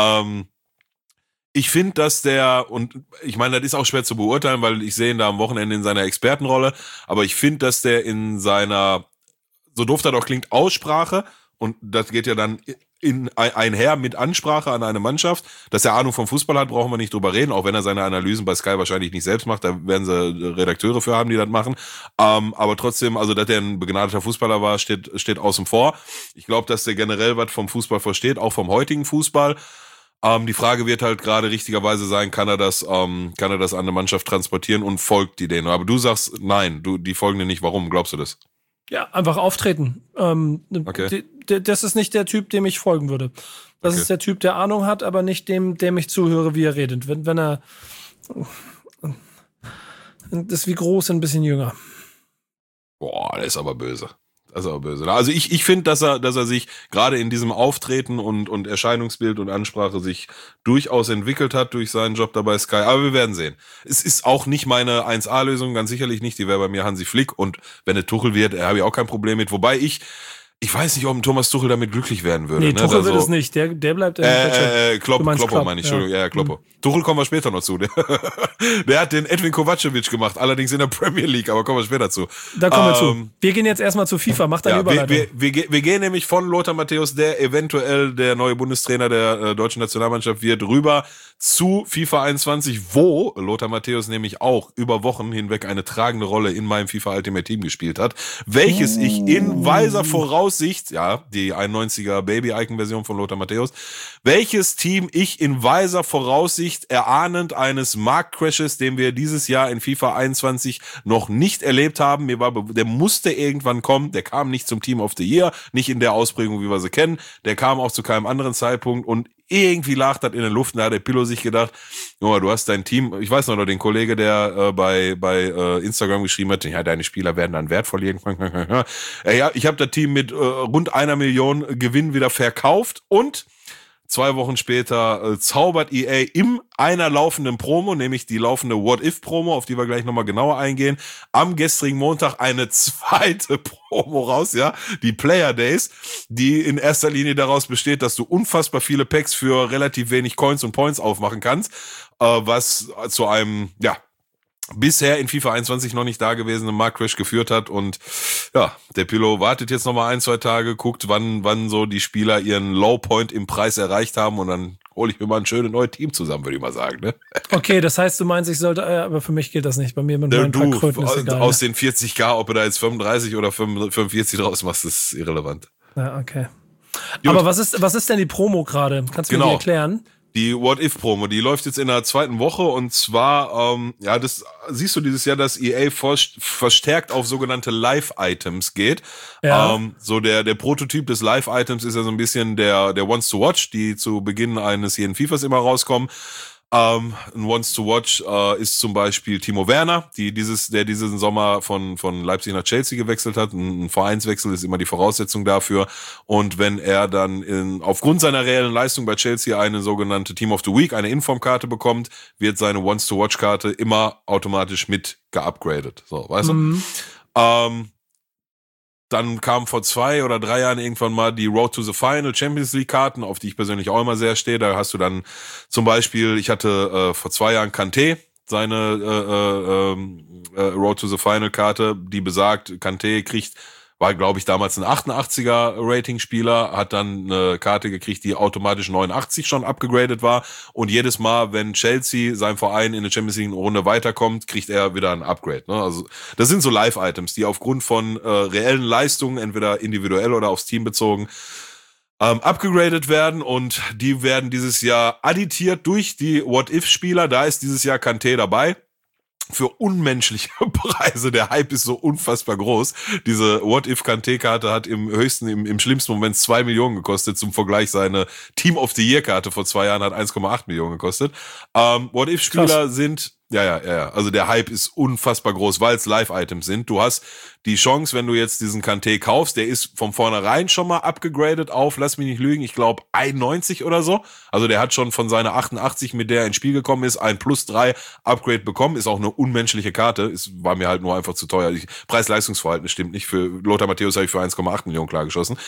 Ich finde, dass und ich meine, das ist auch schwer zu beurteilen, weil ich sehe ihn da am Wochenende in seiner Expertenrolle, aber ich finde, dass der in seiner, so doof das auch klingt, Aussprache, und das geht ja dann einher mit Ansprache an eine Mannschaft, dass er Ahnung vom Fußball hat, brauchen wir nicht drüber reden, auch wenn er seine Analysen bei Sky wahrscheinlich nicht selbst macht, da werden sie Redakteure für haben, die das machen, aber trotzdem, also dass er ein begnadeter Fußballer war, steht außen vor. Ich glaube, dass der generell was vom Fußball versteht, auch vom heutigen Fußball. Die Frage wird halt gerade richtigerweise sein, kann er das an eine Mannschaft transportieren und folgt die denen? Aber du sagst, nein, die folgen dir nicht. Warum glaubst du das?
Ja, einfach auftreten.
Okay.
Das ist nicht der Typ, dem ich folgen würde. Das ist der Typ, der Ahnung hat, aber nicht dem ich zuhöre, wie er redet. Wenn er das ist wie groß, ein bisschen jünger.
Boah, der ist aber böse. Also ich finde, dass er sich gerade in diesem Auftreten und Erscheinungsbild und Ansprache sich durchaus entwickelt hat durch seinen Job dabei Sky. Aber wir werden sehen. Es ist auch nicht meine 1A-Lösung, ganz sicherlich nicht. Die wäre bei mir Hansi Flick. Und wenn es Tuchel wird, habe ich auch kein Problem mit. Wobei ich weiß nicht, ob ein Thomas Tuchel damit glücklich werden würde.
Nee, Tuchel wird es nicht. Der bleibt
Kloppo meine ich. Entschuldigung. Ja, Kloppo. Tuchel kommen wir später noch zu. Der hat den Edwin Kovacevic gemacht, allerdings in der Premier League, aber kommen wir später zu.
Da kommen wir zu. Wir gehen jetzt erstmal zu FIFA. Mach deine Überleitung.
Wir gehen nämlich von Lothar Matthäus, der eventuell der neue Bundestrainer der deutschen Nationalmannschaft wird, rüber zu FIFA 21, wo Lothar Matthäus nämlich auch über Wochen hinweg eine tragende Rolle in meinem FIFA Ultimate Team gespielt hat, welches ich in weiser Voraussicht, die 91er Baby-Icon-Version von Lothar Matthäus, welches Team ich in weiser Voraussicht erahnend eines Marktcrashes, den wir dieses Jahr in FIFA 21 noch nicht erlebt haben, der musste irgendwann kommen, der kam nicht zum Team of the Year, nicht in der Ausprägung, wie wir sie kennen, der kam auch zu keinem anderen Zeitpunkt und irgendwie lag das in der Luft, da hat der Pillow sich gedacht, du hast dein Team, ich weiß noch den Kollege, der bei Instagram geschrieben hat, ja, deine Spieler werden dann wertvoll irgendwann. Ja, ich habe das Team mit rund 1 Million Gewinn wieder verkauft und 2 Wochen später zaubert EA in einer laufenden Promo, nämlich die laufende What-If-Promo, auf die wir gleich nochmal genauer eingehen, am gestrigen Montag eine zweite Promo raus, ja, die Player Days, die in erster Linie daraus besteht, dass du unfassbar viele Packs für relativ wenig Coins und Points aufmachen kannst, was zu einem, ja, bisher in FIFA 21 noch nicht dagewesenen Marktcrash geführt hat. Und ja, der Pillow wartet jetzt nochmal 1-2 Tage, guckt, wann so die Spieler ihren Lowpoint im Preis erreicht haben, und dann hole ich mir mal ein schönes neues Team zusammen, würde ich mal sagen. Ne?
Okay, das heißt, du meinst, ich sollte, aber für mich geht das nicht. Bei mir mit meinen paar Kröten ist egal.
Aus den 40k, ob du da jetzt 35 oder 45 draus machst, ist irrelevant.
Ja, okay. Gut. Aber was ist denn die Promo gerade? Kannst du mir die erklären?
Die What-If-Promo, die läuft jetzt in der 2. Woche, und zwar, das siehst du dieses Jahr, dass EA verstärkt auf sogenannte Live-Items geht.
Ja.
So der Prototyp des Live-Items ist ja so ein bisschen der Ones to Watch, die zu Beginn eines jeden FIFAs immer rauskommen. Ein Ones to Watch ist zum Beispiel Timo Werner, der diesen Sommer von Leipzig nach Chelsea gewechselt hat. Ein Vereinswechsel ist immer die Voraussetzung dafür. Und wenn er dann aufgrund seiner reellen Leistung bei Chelsea eine sogenannte Team of the Week, eine Informkarte bekommt, wird seine Ones to Watch Karte immer automatisch mit geupgradet. So, weißt du? Dann kam vor 2 oder 3 Jahren irgendwann mal die Road to the Final Champions League Karten, auf die ich persönlich auch immer sehr stehe. Da hast du dann zum Beispiel, ich hatte vor 2 Jahren Kanté, seine Road to the Final Karte, die besagt, Kanté war, glaube ich, damals ein 88er Rating-Spieler, hat dann eine Karte gekriegt, die automatisch 89 schon abgegradet war. Und jedes Mal, wenn Chelsea, sein Verein, in der Champions League-Runde weiterkommt, kriegt er wieder ein Upgrade. Ne? Also das sind so Live-Items, die aufgrund von reellen Leistungen, entweder individuell oder aufs Team bezogen, abgegradet werden. Und die werden dieses Jahr additiert durch die What-If-Spieler. Da ist dieses Jahr Kanté dabei. Für unmenschliche Preise. Der Hype ist so unfassbar groß. Diese What-If-Kanté-Karte hat im schlimmsten Moment 2 Millionen gekostet. Zum Vergleich, seine Team of the Year-Karte vor 2 Jahren hat 1,8 Millionen gekostet. What-If-Spieler sind, ja. Also der Hype ist unfassbar groß, weil es Live-Items sind. Du hast die Chance, wenn du jetzt diesen Kanté kaufst, der ist von vornherein schon mal abgegradet auf, lass mich nicht lügen, ich glaube 91 oder so. Also der hat schon von seiner 88, mit der er ins Spiel gekommen ist, ein +3 Upgrade bekommen. Ist auch eine unmenschliche Karte. War mir halt nur einfach zu teuer. Preis-Leistungsverhalten stimmt nicht. Für Lothar Matthäus habe ich für 1,8 Millionen klargeschossen.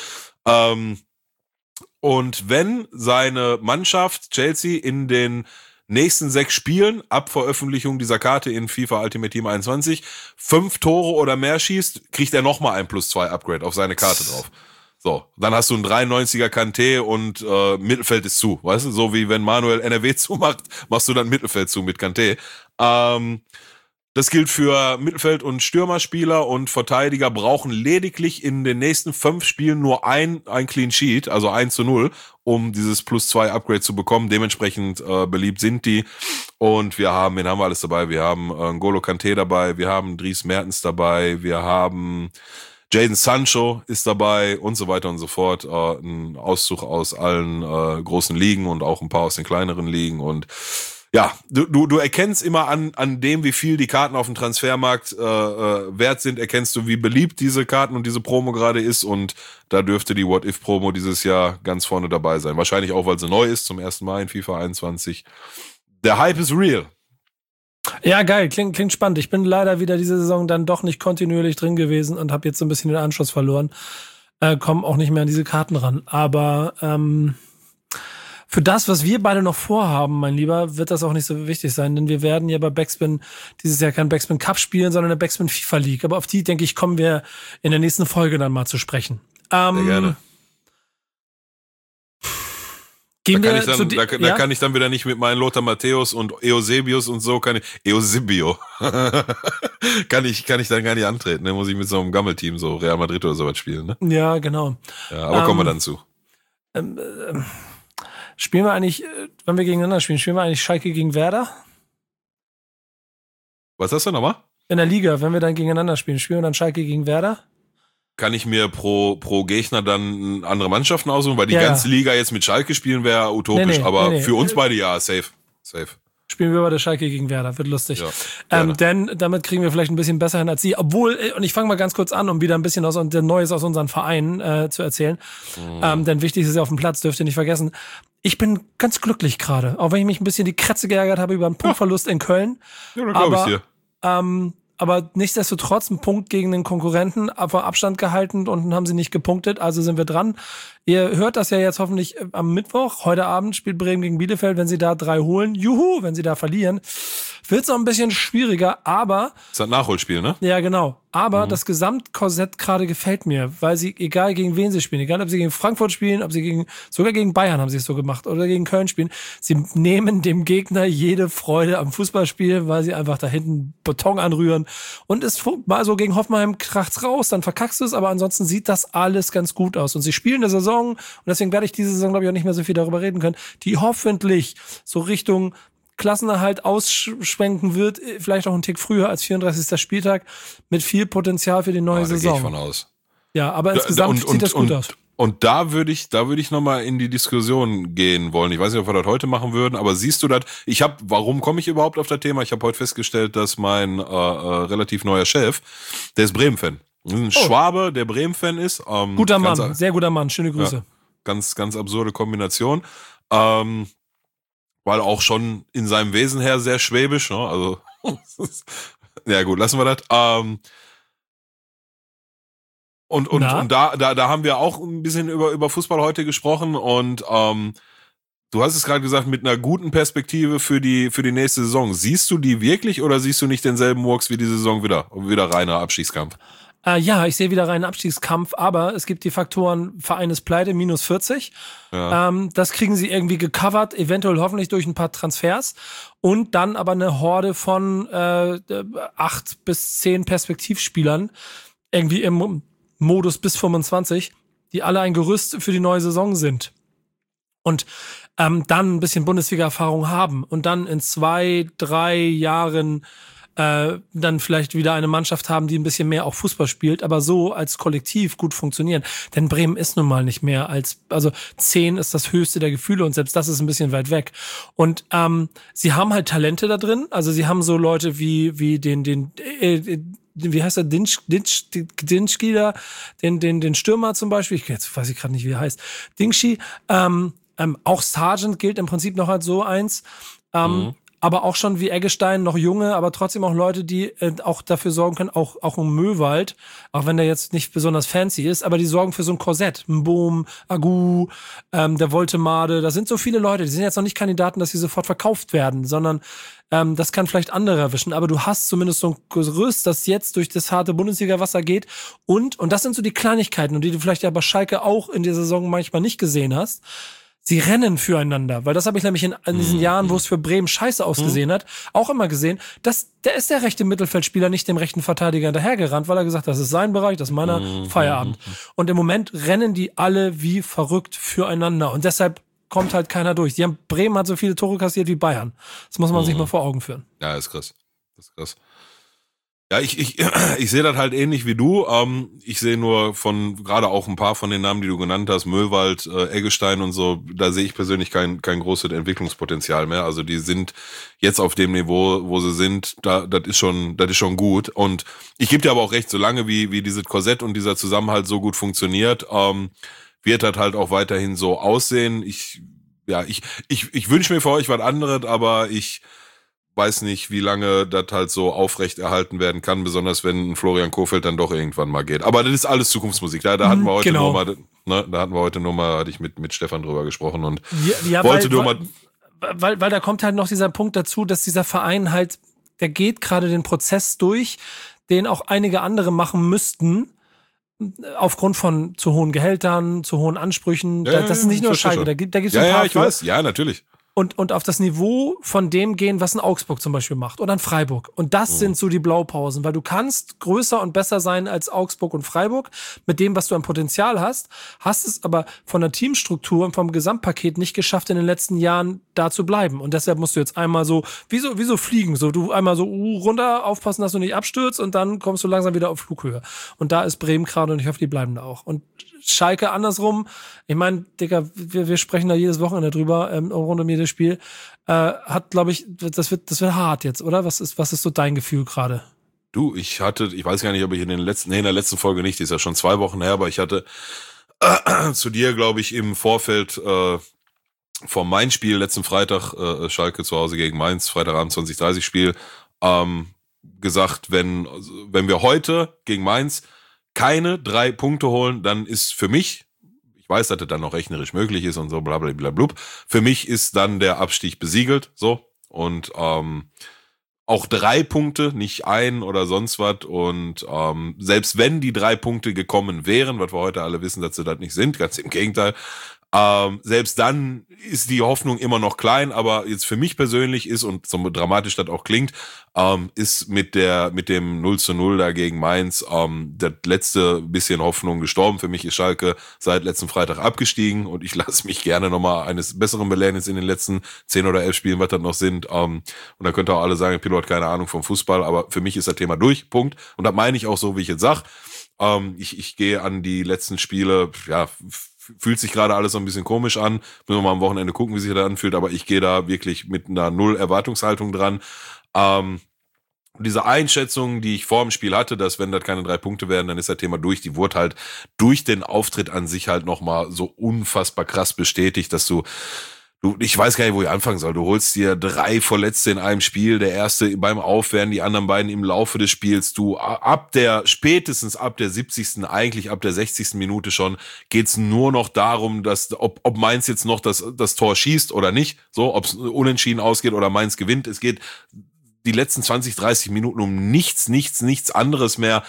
Und wenn seine Mannschaft Chelsea in den nächsten 6 Spielen ab Veröffentlichung dieser Karte in FIFA Ultimate Team 21 5 Tore oder mehr schießt, kriegt er nochmal ein +2 Upgrade auf seine Karte drauf. So, dann hast du einen 93er Kanté und Mittelfeld ist zu, weißt du? So wie wenn Manuel NRW zumacht, machst du dann Mittelfeld zu mit Kanté. Das gilt für Mittelfeld- und Stürmerspieler, und Verteidiger brauchen lediglich in den nächsten 5 Spielen nur ein Clean Sheet, also 1:0, um dieses +2 Upgrade zu bekommen. Dementsprechend beliebt sind die. Und wen haben wir alles dabei? Wir haben N'Golo Kanté dabei, wir haben Dries Mertens dabei, wir haben Jadon Sancho ist dabei und so weiter und so fort. Ein Auszug aus allen großen Ligen und auch ein paar aus den kleineren Ligen. Und ja, du erkennst immer an dem, wie viel die Karten auf dem Transfermarkt wert sind, erkennst du, wie beliebt diese Karten und diese Promo gerade ist, und da dürfte die What-If-Promo dieses Jahr ganz vorne dabei sein. Wahrscheinlich auch, weil sie neu ist, zum ersten Mal in FIFA 21. Der Hype ist real.
Ja, geil, klingt spannend. Ich bin leider wieder diese Saison dann doch nicht kontinuierlich drin gewesen und habe jetzt so ein bisschen den Anschluss verloren. Komme auch nicht mehr an diese Karten ran. Aber für das, was wir beide noch vorhaben, mein Lieber, wird das auch nicht so wichtig sein, denn wir werden ja bei Backspin dieses Jahr kein Backspin Cup spielen, sondern eine Backspin FIFA League. Aber auf die, denke ich, kommen wir in der nächsten Folge dann mal zu sprechen.
Sehr gerne. Da kann ich dann wieder nicht mit meinen Lothar Matthäus und Eusebius und so, Eusebio, kann ich dann gar nicht antreten, ne? Muss ich mit so einem Gammelteam, so Real Madrid oder sowas spielen, ne?
Ja, genau.
Ja, aber kommen wir dann zu.
Spielen wir eigentlich, wenn wir gegeneinander spielen wir eigentlich Schalke gegen Werder?
Was hast du nochmal?
In der Liga, wenn wir dann gegeneinander spielen wir dann Schalke gegen Werder?
Kann ich mir pro Gegner dann andere Mannschaften aussuchen? Weil die ganze Liga jetzt mit Schalke spielen wäre utopisch, aber für uns beide ja, safe.
Spielen wir bei der Schalke gegen Werder, wird lustig. Ja, denn damit kriegen wir vielleicht ein bisschen besser hin als sie. Obwohl, und ich fange mal ganz kurz an, um wieder ein bisschen Neues aus unseren Vereinen zu erzählen. Denn wichtig ist ja auf dem Platz, dürft ihr nicht vergessen. Ich bin ganz glücklich gerade, auch wenn ich mich ein bisschen die Kratze geärgert habe über einen Punktverlust in Köln.
Ja, da glaube ich dir.
Aber nichtsdestotrotz ein Punkt gegen den Konkurrenten, aber Abstand gehalten und dann haben sie nicht gepunktet, also sind wir dran. Ihr hört das ja jetzt hoffentlich am Mittwoch. Heute Abend spielt Bremen gegen Bielefeld. Wenn sie da 3 holen, juhu, wenn sie da verlieren, wird's noch ein bisschen schwieriger, aber...
Das ist ein Nachholspiel, ne?
Ja, genau. Aber das Gesamtkorsett gerade gefällt mir, weil sie, egal gegen wen sie spielen, egal ob sie gegen Frankfurt spielen, ob sie sogar gegen Bayern haben sie es so gemacht oder gegen Köln spielen, sie nehmen dem Gegner jede Freude am Fußballspiel, weil sie einfach da hinten Beton anrühren und es mal so gegen Hoffenheim kracht's raus, dann verkackst du es, aber ansonsten sieht das alles ganz gut aus und sie spielen eine Saison und deswegen werde ich diese Saison, glaube ich, auch nicht mehr so viel darüber reden können, die hoffentlich so Richtung Klassenerhalt ausschwenken wird, vielleicht auch einen Tick früher als 34. Spieltag, mit viel Potenzial für die neue Saison.
Gehe ich von aus.
Ja, aber insgesamt sieht das gut aus.
Und da würde ich nochmal in die Diskussion gehen wollen. Ich weiß nicht, ob wir das heute machen würden, aber siehst du das? Warum komme ich überhaupt auf das Thema? Ich habe heute festgestellt, dass mein relativ neuer Chef, der ist Bremen-Fan. Ein Schwabe, der Bremen-Fan ist.
Guter Mann, sehr guter Mann, schöne Grüße.
Ja, ganz, ganz absurde Kombination. Weil auch schon in seinem Wesen her sehr schwäbisch, ne? Also, ja gut, lassen wir das. Und da haben wir auch ein bisschen über Fußball heute gesprochen und du hast es gerade gesagt, mit einer guten Perspektive für die nächste Saison. Siehst du die wirklich oder siehst du nicht denselben Murks wie die Saison wieder reiner Abstiegskampf?
Ja, ich sehe wieder reinen Abstiegskampf, aber es gibt die Faktoren, Verein ist pleite, minus 40. Ja. Das kriegen sie irgendwie gecovert, eventuell hoffentlich durch ein paar Transfers und dann aber eine Horde von 8 bis 10 Perspektivspielern, irgendwie im Modus bis 25, die alle ein Gerüst für die neue Saison sind. Und dann ein bisschen Bundesliga-Erfahrung haben und dann in 2-3 Jahren dann vielleicht wieder eine Mannschaft haben, die ein bisschen mehr auch Fußball spielt, aber so als Kollektiv gut funktionieren. Denn Bremen ist nun mal nicht mehr also 10 ist das höchste der Gefühle und selbst das ist ein bisschen weit weg. Und sie haben halt Talente da drin, also sie haben so Leute wie den wie heißt der, Dinschki da, den Stürmer zum Beispiel, jetzt weiß ich gerade nicht, wie er heißt, Dingschi, auch Sargent gilt im Prinzip noch als so eins, aber auch schon wie Eggestein, noch junge, aber trotzdem auch Leute, die auch dafür sorgen können, auch ein Möwald, auch wenn der jetzt nicht besonders fancy ist, aber die sorgen für so ein Korsett. Ein Boom, Agu, der Woltemade, da sind so viele Leute, die sind jetzt noch nicht Kandidaten, dass sie sofort verkauft werden, sondern das kann vielleicht andere erwischen, aber du hast zumindest so ein Gerüst, das jetzt durch das harte Bundesliga-Wasser geht und das sind so die Kleinigkeiten, und die du vielleicht ja bei Schalke auch in der Saison manchmal nicht gesehen hast. Sie rennen füreinander, weil das habe ich nämlich in diesen Jahren, wo es für Bremen scheiße ausgesehen hat, auch immer gesehen, der ist der rechte Mittelfeldspieler nicht dem rechten Verteidiger hinterhergerannt, weil er gesagt hat, das ist sein Bereich, das ist meiner, Feierabend. Und im Moment rennen die alle wie verrückt füreinander und deshalb kommt halt keiner durch. Bremen hat so viele Tore kassiert wie Bayern. Das muss man sich mal vor Augen führen.
Ja, ist krass. Das ist krass. Ja, ich sehe das halt ähnlich wie du. Ich sehe nur gerade auch ein paar von den Namen, die du genannt hast, Möwald, Eggestein und so, da sehe ich persönlich kein großes Entwicklungspotenzial mehr. Also die sind jetzt auf dem Niveau, wo sie sind, das ist schon gut. Und ich gebe dir aber auch recht, solange wie dieses Korsett und dieser Zusammenhalt so gut funktioniert, wird das halt auch weiterhin so aussehen. Ich wünsche mir für euch was anderes, aber ich weiß nicht, wie lange das halt so aufrecht erhalten werden kann, besonders wenn Florian Kohfeldt dann doch irgendwann mal geht. Aber das ist alles Zukunftsmusik. Da hatten wir heute nur mal, hatte ich mit Stefan drüber gesprochen und wollte
weil da kommt halt noch dieser Punkt dazu, dass dieser Verein halt, der geht gerade den Prozess durch, den auch einige andere machen müssten, aufgrund von zu hohen Gehältern, zu hohen Ansprüchen. Das ist nicht nur Schalke, da gibt's ein paar.
Ja, ich weiß. Ja, natürlich.
Und auf das Niveau von dem gehen, was ein Augsburg zum Beispiel macht oder ein Freiburg. Und das sind so die Blaupausen, weil du kannst größer und besser sein als Augsburg und Freiburg mit dem, was du an Potenzial hast es aber von der Teamstruktur und vom Gesamtpaket nicht geschafft, in den letzten Jahren da zu bleiben. Und deshalb musst du jetzt einmal so, wie so fliegen, so du einmal so runter, aufpassen, dass du nicht abstürzt und dann kommst du langsam wieder auf Flughöhe. Und da ist Bremen gerade und ich hoffe, die bleiben da auch. Und Schalke andersrum, ich meine, Digga, wir sprechen da jedes Wochenende drüber, rund um jedes Spiel, hat, glaube ich, das wird hart jetzt, oder? Was ist so dein Gefühl gerade?
Du, ich weiß gar nicht, ob ich in der letzten Folge nicht, die ist ja schon 2 Wochen her, aber ich hatte zu dir, glaube ich, im Vorfeld vor mein Spiel letzten Freitag, Schalke zu Hause gegen Mainz, Freitagabend 20:30 Spiel, gesagt, wenn wir heute gegen Mainz keine 3 Punkte holen, dann ist für mich, ich weiß, dass das dann noch rechnerisch möglich ist und so, blablabla, für mich ist dann der Abstieg besiegelt, so, und auch 3 Punkte, nicht ein oder sonst was, und selbst wenn die 3 Punkte gekommen wären, was wir heute alle wissen, dass sie das nicht sind, ganz im Gegenteil, selbst dann ist die Hoffnung immer noch klein, aber jetzt für mich persönlich ist, und so dramatisch das auch klingt, ist mit dem 0:0 da gegen Mainz das letzte bisschen Hoffnung gestorben. Für mich ist Schalke seit letzten Freitag abgestiegen, und ich lasse mich gerne nochmal eines Besseren belehren jetzt in den letzten 10 oder 11 Spielen, was das noch sind. Und da könnt ihr auch alle sagen, Pilot hat keine Ahnung vom Fußball, aber für mich ist das Thema durch, Punkt. Und das meine ich auch so, wie ich jetzt sag. Ich gehe an die letzten Spiele, ja, fühlt sich gerade alles so ein bisschen komisch an. Müssen wir mal am Wochenende gucken, wie sich das anfühlt, aber ich gehe da wirklich mit einer Null-Erwartungshaltung dran. Diese Einschätzung, die ich vor dem Spiel hatte, dass wenn das keine 3 Punkte werden, dann ist das Thema durch. Die wurde halt durch den Auftritt an sich halt nochmal so unfassbar krass bestätigt, dass ich weiß gar nicht, wo ich anfangen soll. Du holst dir 3 Verletzte in einem Spiel, der erste beim Aufwärmen, die anderen beiden im Laufe des Spiels. Spätestens ab der 70., eigentlich ab der 60. Minute schon, geht's nur noch darum, dass, ob Mainz jetzt noch das Tor schießt oder nicht, so, ob es unentschieden ausgeht oder Mainz gewinnt. Es geht die letzten 20, 30 Minuten um nichts anderes mehr.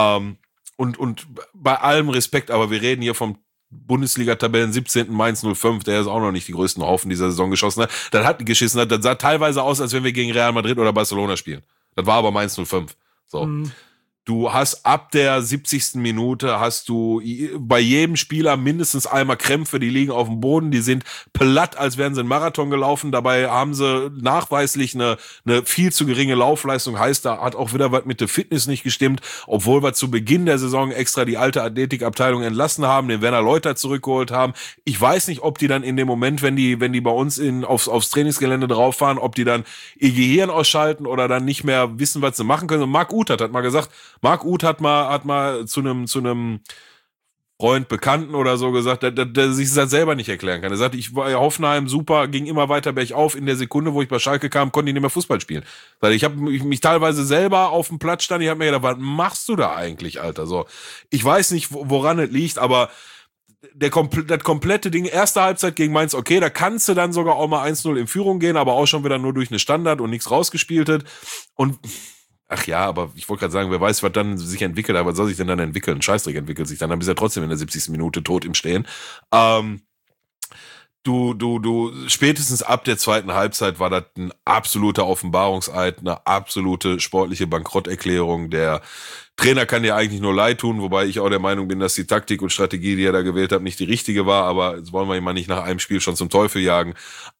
Und bei allem Respekt, aber wir reden hier vom Bundesliga-Tabellen 17. Mainz 05, der ist auch noch nicht die größten Haufen dieser Saison geschossen hat. Das sah teilweise aus, als wenn wir gegen Real Madrid oder Barcelona spielen. Das war aber Mainz 05. So. Du hast ab der 70. Minute hast du bei jedem Spieler mindestens einmal Krämpfe, die liegen auf dem Boden, die sind platt, als wären sie einen Marathon gelaufen. Dabei haben sie nachweislich eine viel zu geringe Laufleistung. Heißt, da hat auch wieder was mit der Fitness nicht gestimmt, obwohl wir zu Beginn der Saison extra die alte Athletikabteilung entlassen haben, den Werner Leuter zurückgeholt haben. Ich weiß nicht, ob die dann in dem Moment, wenn die bei uns aufs Trainingsgelände drauf fahren, ob die dann ihr Gehirn ausschalten oder dann nicht mehr wissen, was sie machen können. Und Marc Uth hat mal gesagt, Marc Uth hat mal zu einem Freund, Bekannten oder so gesagt, der sich das selber nicht erklären kann. Er sagt, ich war ja Hoffenheim super, ging immer weiter bergauf. In der Sekunde, wo ich bei Schalke kam, konnte ich nicht mehr Fußball spielen. Ich habe mich teilweise selber auf dem Platz stand, ich habe mir gedacht, was machst du da eigentlich, Alter? So, ich weiß nicht, woran es liegt, aber das komplette Ding, erste Halbzeit gegen Mainz, okay, da kannst du dann sogar auch mal 1:0 in Führung gehen, aber auch schon wieder nur durch eine Standard und nichts rausgespieltet. Und ach ja, aber ich wollte gerade sagen, wer weiß, was dann sich entwickelt, aber was soll sich denn dann entwickeln? Ein Scheißdreck entwickelt sich dann bist du ja trotzdem in der 70. Minute tot im Stehen. Du, spätestens ab der zweiten Halbzeit war das ein absoluter Offenbarungseid, eine absolute sportliche Bankrotterklärung. Der Trainer kann dir eigentlich nur leid tun, wobei ich auch der Meinung bin, dass die Taktik und Strategie, die er da gewählt hat, nicht die richtige war, aber jetzt wollen wir ihn mal nicht nach einem Spiel schon zum Teufel jagen.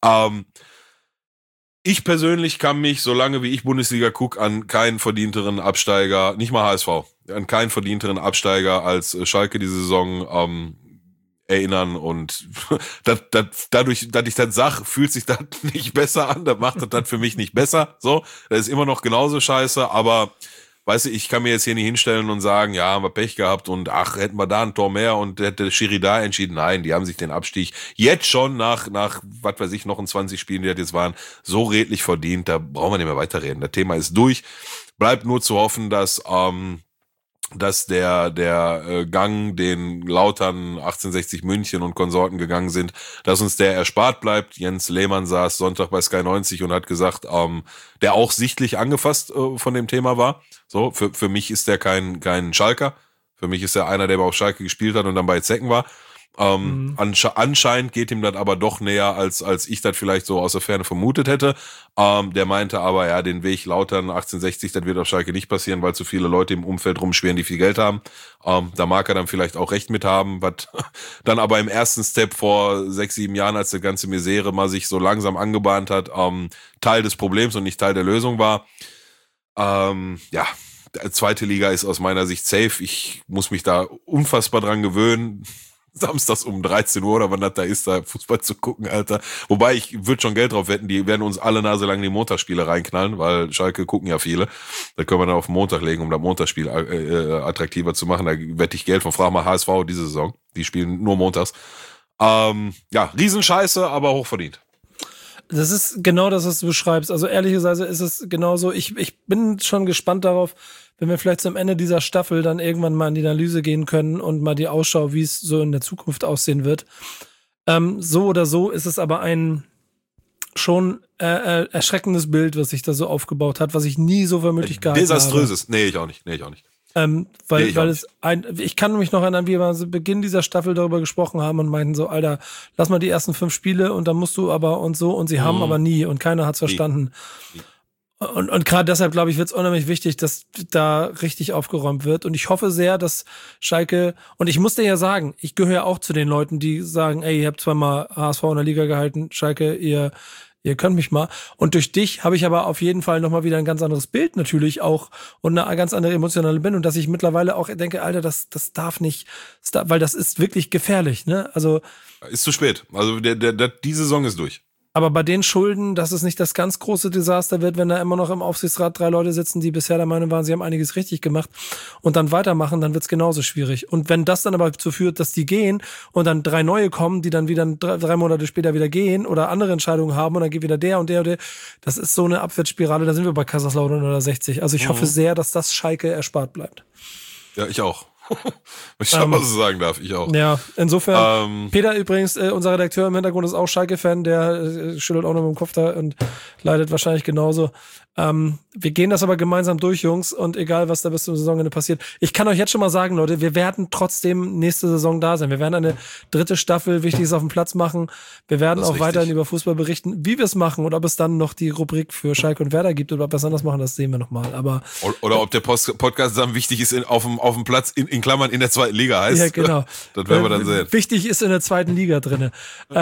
Ich persönlich kann mich, solange wie ich Bundesliga gucke, an keinen verdienteren Absteiger, nicht mal HSV, an keinen verdienteren Absteiger als Schalke diese Saison erinnern, und dadurch, dass ich das sag, fühlt sich das nicht besser an, das macht das für mich nicht besser, so, das ist immer noch genauso scheiße, aber weißt du, ich kann mir jetzt hier nicht hinstellen und sagen, ja, haben wir Pech gehabt und ach, hätten wir da ein Tor mehr und hätte Schiri da entschieden. Nein, die haben sich den Abstieg jetzt schon nach was weiß ich, noch in 20 Spielen, die das jetzt waren, so redlich verdient, da brauchen wir nicht mehr weiterreden. Das Thema ist durch. Bleibt nur zu hoffen, dass der Gang, den Lautern, 1860 München und Konsorten gegangen sind, dass uns der erspart bleibt. Jens Lehmann saß Sonntag bei Sky 90 und hat gesagt, der auch sichtlich angefasst von dem Thema war. So, für mich ist der kein Schalker. Für mich ist er einer, der auf Schalke gespielt hat und dann bei Zecken war. Anscheinend geht ihm das aber doch näher, als ich das vielleicht so aus der Ferne vermutet hätte. Der meinte aber, ja, den Weg Lautern 1860, das wird auf Schalke nicht passieren, weil zu viele Leute im Umfeld rumschwirren, die viel Geld haben. Da mag er dann vielleicht auch recht mit haben, was dann aber im ersten Step vor 6, 7 Jahren, als die ganze Misere mal sich so langsam angebahnt hat, Teil des Problems und nicht Teil der Lösung war. Ja, zweite Liga ist aus meiner Sicht safe. Ich muss mich da unfassbar dran gewöhnen, samstags um 13 Uhr oder wann das da ist, da Fußball zu gucken, Alter. Wobei, ich würde schon Geld drauf wetten, die werden uns alle Nase lang die Montagsspiele reinknallen, weil Schalke gucken ja viele. Da können wir dann auf den Montag legen, um das Montagsspiel attraktiver zu machen. Da wette ich Geld von, frag mal HSV diese Saison. Die spielen nur montags. Ja, Riesenscheiße, aber hochverdient.
Das ist genau das, was du beschreibst. Also ehrlicherweise ist es genauso. Ich bin schon gespannt darauf, wenn wir vielleicht zum Ende dieser Staffel dann irgendwann mal in die Analyse gehen können und mal die Ausschau, wie es so in der Zukunft aussehen wird. So oder so ist es aber ein schon erschreckendes Bild, was sich da so aufgebaut hat, was ich nie so für möglich gehalten habe.
Desaströses. Nee, ich auch nicht.
Ich kann mich noch erinnern, wie wir zu Beginn dieser Staffel darüber gesprochen haben und meinten so, Alter, lass mal die ersten 5 Spiele und dann musst du aber und so, und sie haben aber nie und keiner hat's verstanden.
Nie.
Und gerade deshalb, glaube ich, wird es unheimlich wichtig, dass da richtig aufgeräumt wird. Und ich hoffe sehr, dass Schalke, und ich muss dir ja sagen, ich gehöre ja auch zu den Leuten, die sagen, ey, ihr habt zweimal HSV in der Liga gehalten, Schalke, ihr könnt mich mal. Und durch dich habe ich aber auf jeden Fall nochmal wieder ein ganz anderes Bild natürlich auch und eine ganz andere emotionale Bindung, dass ich mittlerweile auch denke, Alter, das darf nicht, weil das ist wirklich gefährlich, ne? Also.
Ist zu spät. Also die Saison ist durch.
Aber bei den Schulden, dass es nicht das ganz große Desaster wird, wenn da immer noch im Aufsichtsrat 3 Leute sitzen, die bisher der Meinung waren, sie haben einiges richtig gemacht und dann weitermachen, dann wird's genauso schwierig. Und wenn das dann aber dazu führt, dass die gehen und dann 3 neue kommen, die dann wieder 3 Monate später wieder gehen oder andere Entscheidungen haben und dann geht wieder der und der und der, das ist so eine Abwärtsspirale, da sind wir bei Kaiserslautern oder 60. Also ich hoffe sehr, dass das Schalke erspart bleibt.
Ja, ich auch. Wenn ich schon mal so sagen darf, ich auch.
Ja, insofern, Peter übrigens, unser Redakteur im Hintergrund ist auch Schalke-Fan, der schüttelt auch noch mit dem Kopf da und leidet wahrscheinlich genauso. Wir gehen das aber gemeinsam durch, Jungs, und egal, was da bis zum Saisonende passiert. Ich kann euch jetzt schon mal sagen, Leute, wir werden trotzdem nächste Saison da sein. Wir werden eine 3. Staffel Wichtiges auf dem Platz machen. Wir werden auch weiterhin über Fußball berichten. Wie wir es machen und ob es dann noch die Rubrik für Schalke und Werder gibt oder ob wir es anders machen, das sehen wir nochmal.
Oder ob der Podcast dann wichtig ist auf dem Platz, in Klammern in der 2. Liga heißt.
Ja, genau.
Das werden wir dann sehen.
Wichtig ist in der 2. Liga drinne.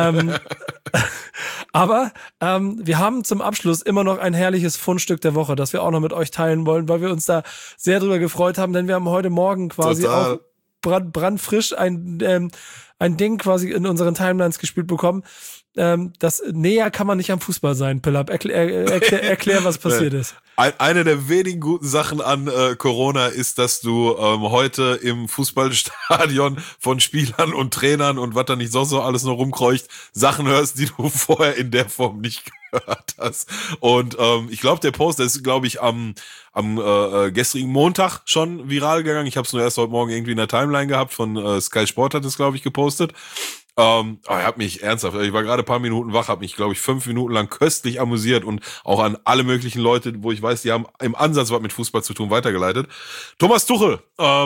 Aber wir haben zum Abschluss immer noch ein herrliches Fundstück der Woche, das wir auch noch mit euch teilen wollen, weil wir uns da sehr drüber gefreut haben, denn wir haben heute Morgen quasi auch brandfrisch ein Ding quasi in unseren Timelines gespielt bekommen. Das näher kann man nicht am Fußball sein, Pillab. Erklär, was passiert ist.
Eine der wenigen guten Sachen an Corona ist, dass du heute im Fußballstadion von Spielern und Trainern und was da nicht so alles noch rumkreucht, Sachen hörst, die du vorher in der Form nicht gehört hast. Und ich glaube, der Post, der ist, glaube ich, am gestrigen Montag schon viral gegangen. Ich habe es nur erst heute Morgen irgendwie in der Timeline gehabt, von Sky Sport hat es, glaube ich, gepostet. Ich habe mich ernsthaft, ich war gerade ein paar Minuten wach, habe mich, glaube ich, 5 Minuten lang köstlich amüsiert und auch an alle möglichen Leute, wo ich weiß, die haben im Ansatz was mit Fußball zu tun, weitergeleitet. Thomas Tuchel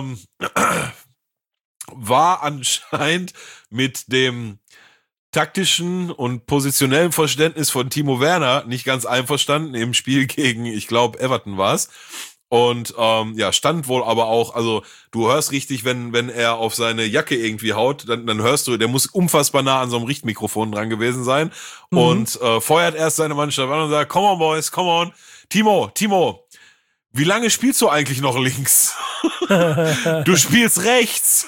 war anscheinend mit dem taktischen und positionellen Verständnis von Timo Werner nicht ganz einverstanden im Spiel gegen, ich glaube, Everton war es. Und stand wohl aber auch, also du hörst richtig, wenn er auf seine Jacke irgendwie haut, dann hörst du, der muss unfassbar nah an so einem Richtmikrofon dran gewesen sein und feuert erst seine Mannschaft an und sagt, come on boys, come on. Timo, wie lange spielst du eigentlich noch links? Du spielst rechts.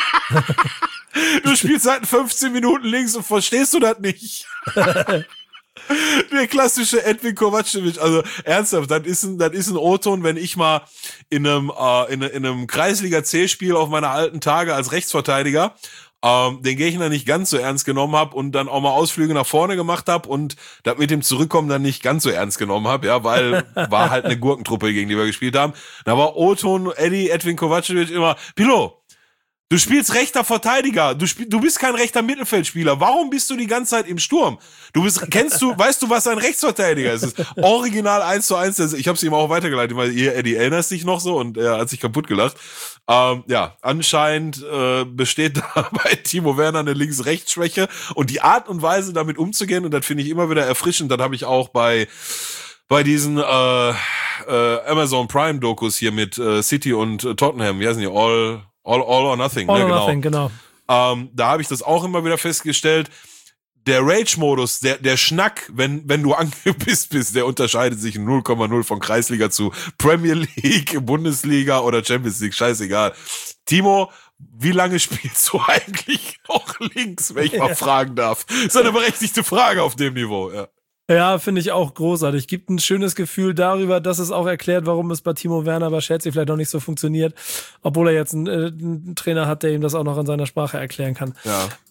Du spielst seit 15 Minuten links und verstehst du das nicht? Der klassische Edwin Kovacevic, also ernsthaft, das ist ein O-Ton, wenn ich mal in einem Kreisliga-C-Spiel auf meine alten Tage als Rechtsverteidiger den Gegner nicht ganz so ernst genommen habe und dann auch mal Ausflüge nach vorne gemacht habe und das mit dem Zurückkommen dann nicht ganz so ernst genommen habe, ja, weil war halt eine Gurkentruppe, gegen die wir gespielt haben. Da war O-Ton Edwin Kovacevic immer, Pilo, du spielst rechter Verteidiger. Du bist kein rechter Mittelfeldspieler. Warum bist du die ganze Zeit im Sturm? Weißt du, was ein Rechtsverteidiger ist? Das ist original 1:1. Ich habe es ihm auch weitergeleitet, weil Eddie erinnerst dich noch so und er hat sich kaputt gelacht. Anscheinend besteht da bei Timo Werner eine Links-Rechts-Schwäche und die Art und Weise, damit umzugehen, und das finde ich immer wieder erfrischend, das habe ich auch bei diesen Amazon Prime Dokus hier mit City und Tottenham, wie heißen die? All or Nothing.
All or Nothing, genau.
Da habe ich das auch immer wieder festgestellt. Der Rage-Modus, der Schnack, wenn du angepisst bist, der unterscheidet sich 0,0 von Kreisliga zu Premier League, Bundesliga oder Champions League, scheißegal. Timo, wie lange spielst du eigentlich noch links, wenn ich mal fragen darf? Das ist eine berechtigte Frage auf dem Niveau, ja.
Ja, finde ich auch großartig. Gibt ein schönes Gefühl darüber, dass es auch erklärt, warum es bei Timo Werner bei Chelsea vielleicht noch nicht so funktioniert, obwohl er jetzt einen Trainer hat, der ihm das auch noch in seiner Sprache erklären kann.
Ja.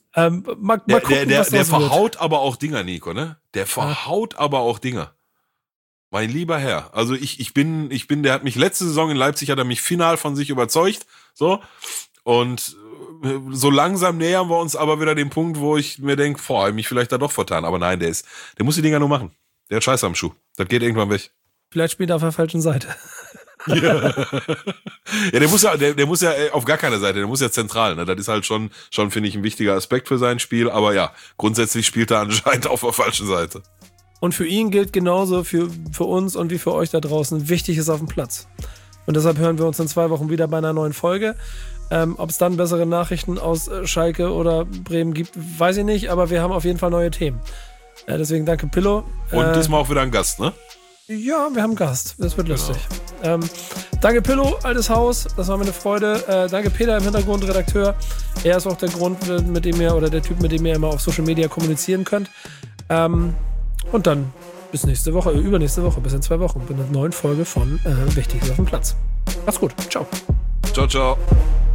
Mal gucken, was
der
das wird.
verhaut aber auch Dinger, Nico, ne? Der verhaut aber auch Dinger. Mein lieber Herr. Also ich bin, der hat mich letzte Saison in Leipzig, hat er mich final von sich überzeugt. So. Und so langsam nähern wir uns aber wieder dem Punkt, wo ich mir denke, hab ich mich vielleicht da doch vertan. Aber nein, der muss die Dinger nur machen. Der hat Scheiße am Schuh. Das geht irgendwann weg.
Vielleicht spielt er auf der falschen Seite.
Ja, der muss ja auf gar keiner Seite, der muss ja zentral. Ne? Das ist halt schon finde ich, ein wichtiger Aspekt für sein Spiel. Aber ja, grundsätzlich spielt er anscheinend auf der falschen Seite.
Und für ihn gilt genauso für uns und wie für euch da draußen, wichtig ist auf dem Platz. Und deshalb hören wir uns in 2 Wochen wieder bei einer neuen Folge. Ob es dann bessere Nachrichten aus Schalke oder Bremen gibt, weiß ich nicht. Aber wir haben auf jeden Fall neue Themen. Deswegen danke, Pillow.
Und diesmal auch wieder ein Gast, ne?
Ja, wir haben einen Gast. Das wird lustig. Danke, Pillow, altes Haus. Das war mir eine Freude. Danke, Peter im Hintergrund, Redakteur. Er ist auch der Grund, mit dem ihr, oder der Typ, mit dem ihr immer auf Social Media kommunizieren könnt. Und dann bis nächste Woche, übernächste Woche, bis in 2 Wochen, mit einer neuen Folge von Wichtiges auf dem Platz. Macht's gut. Ciao.
Ciao, ciao.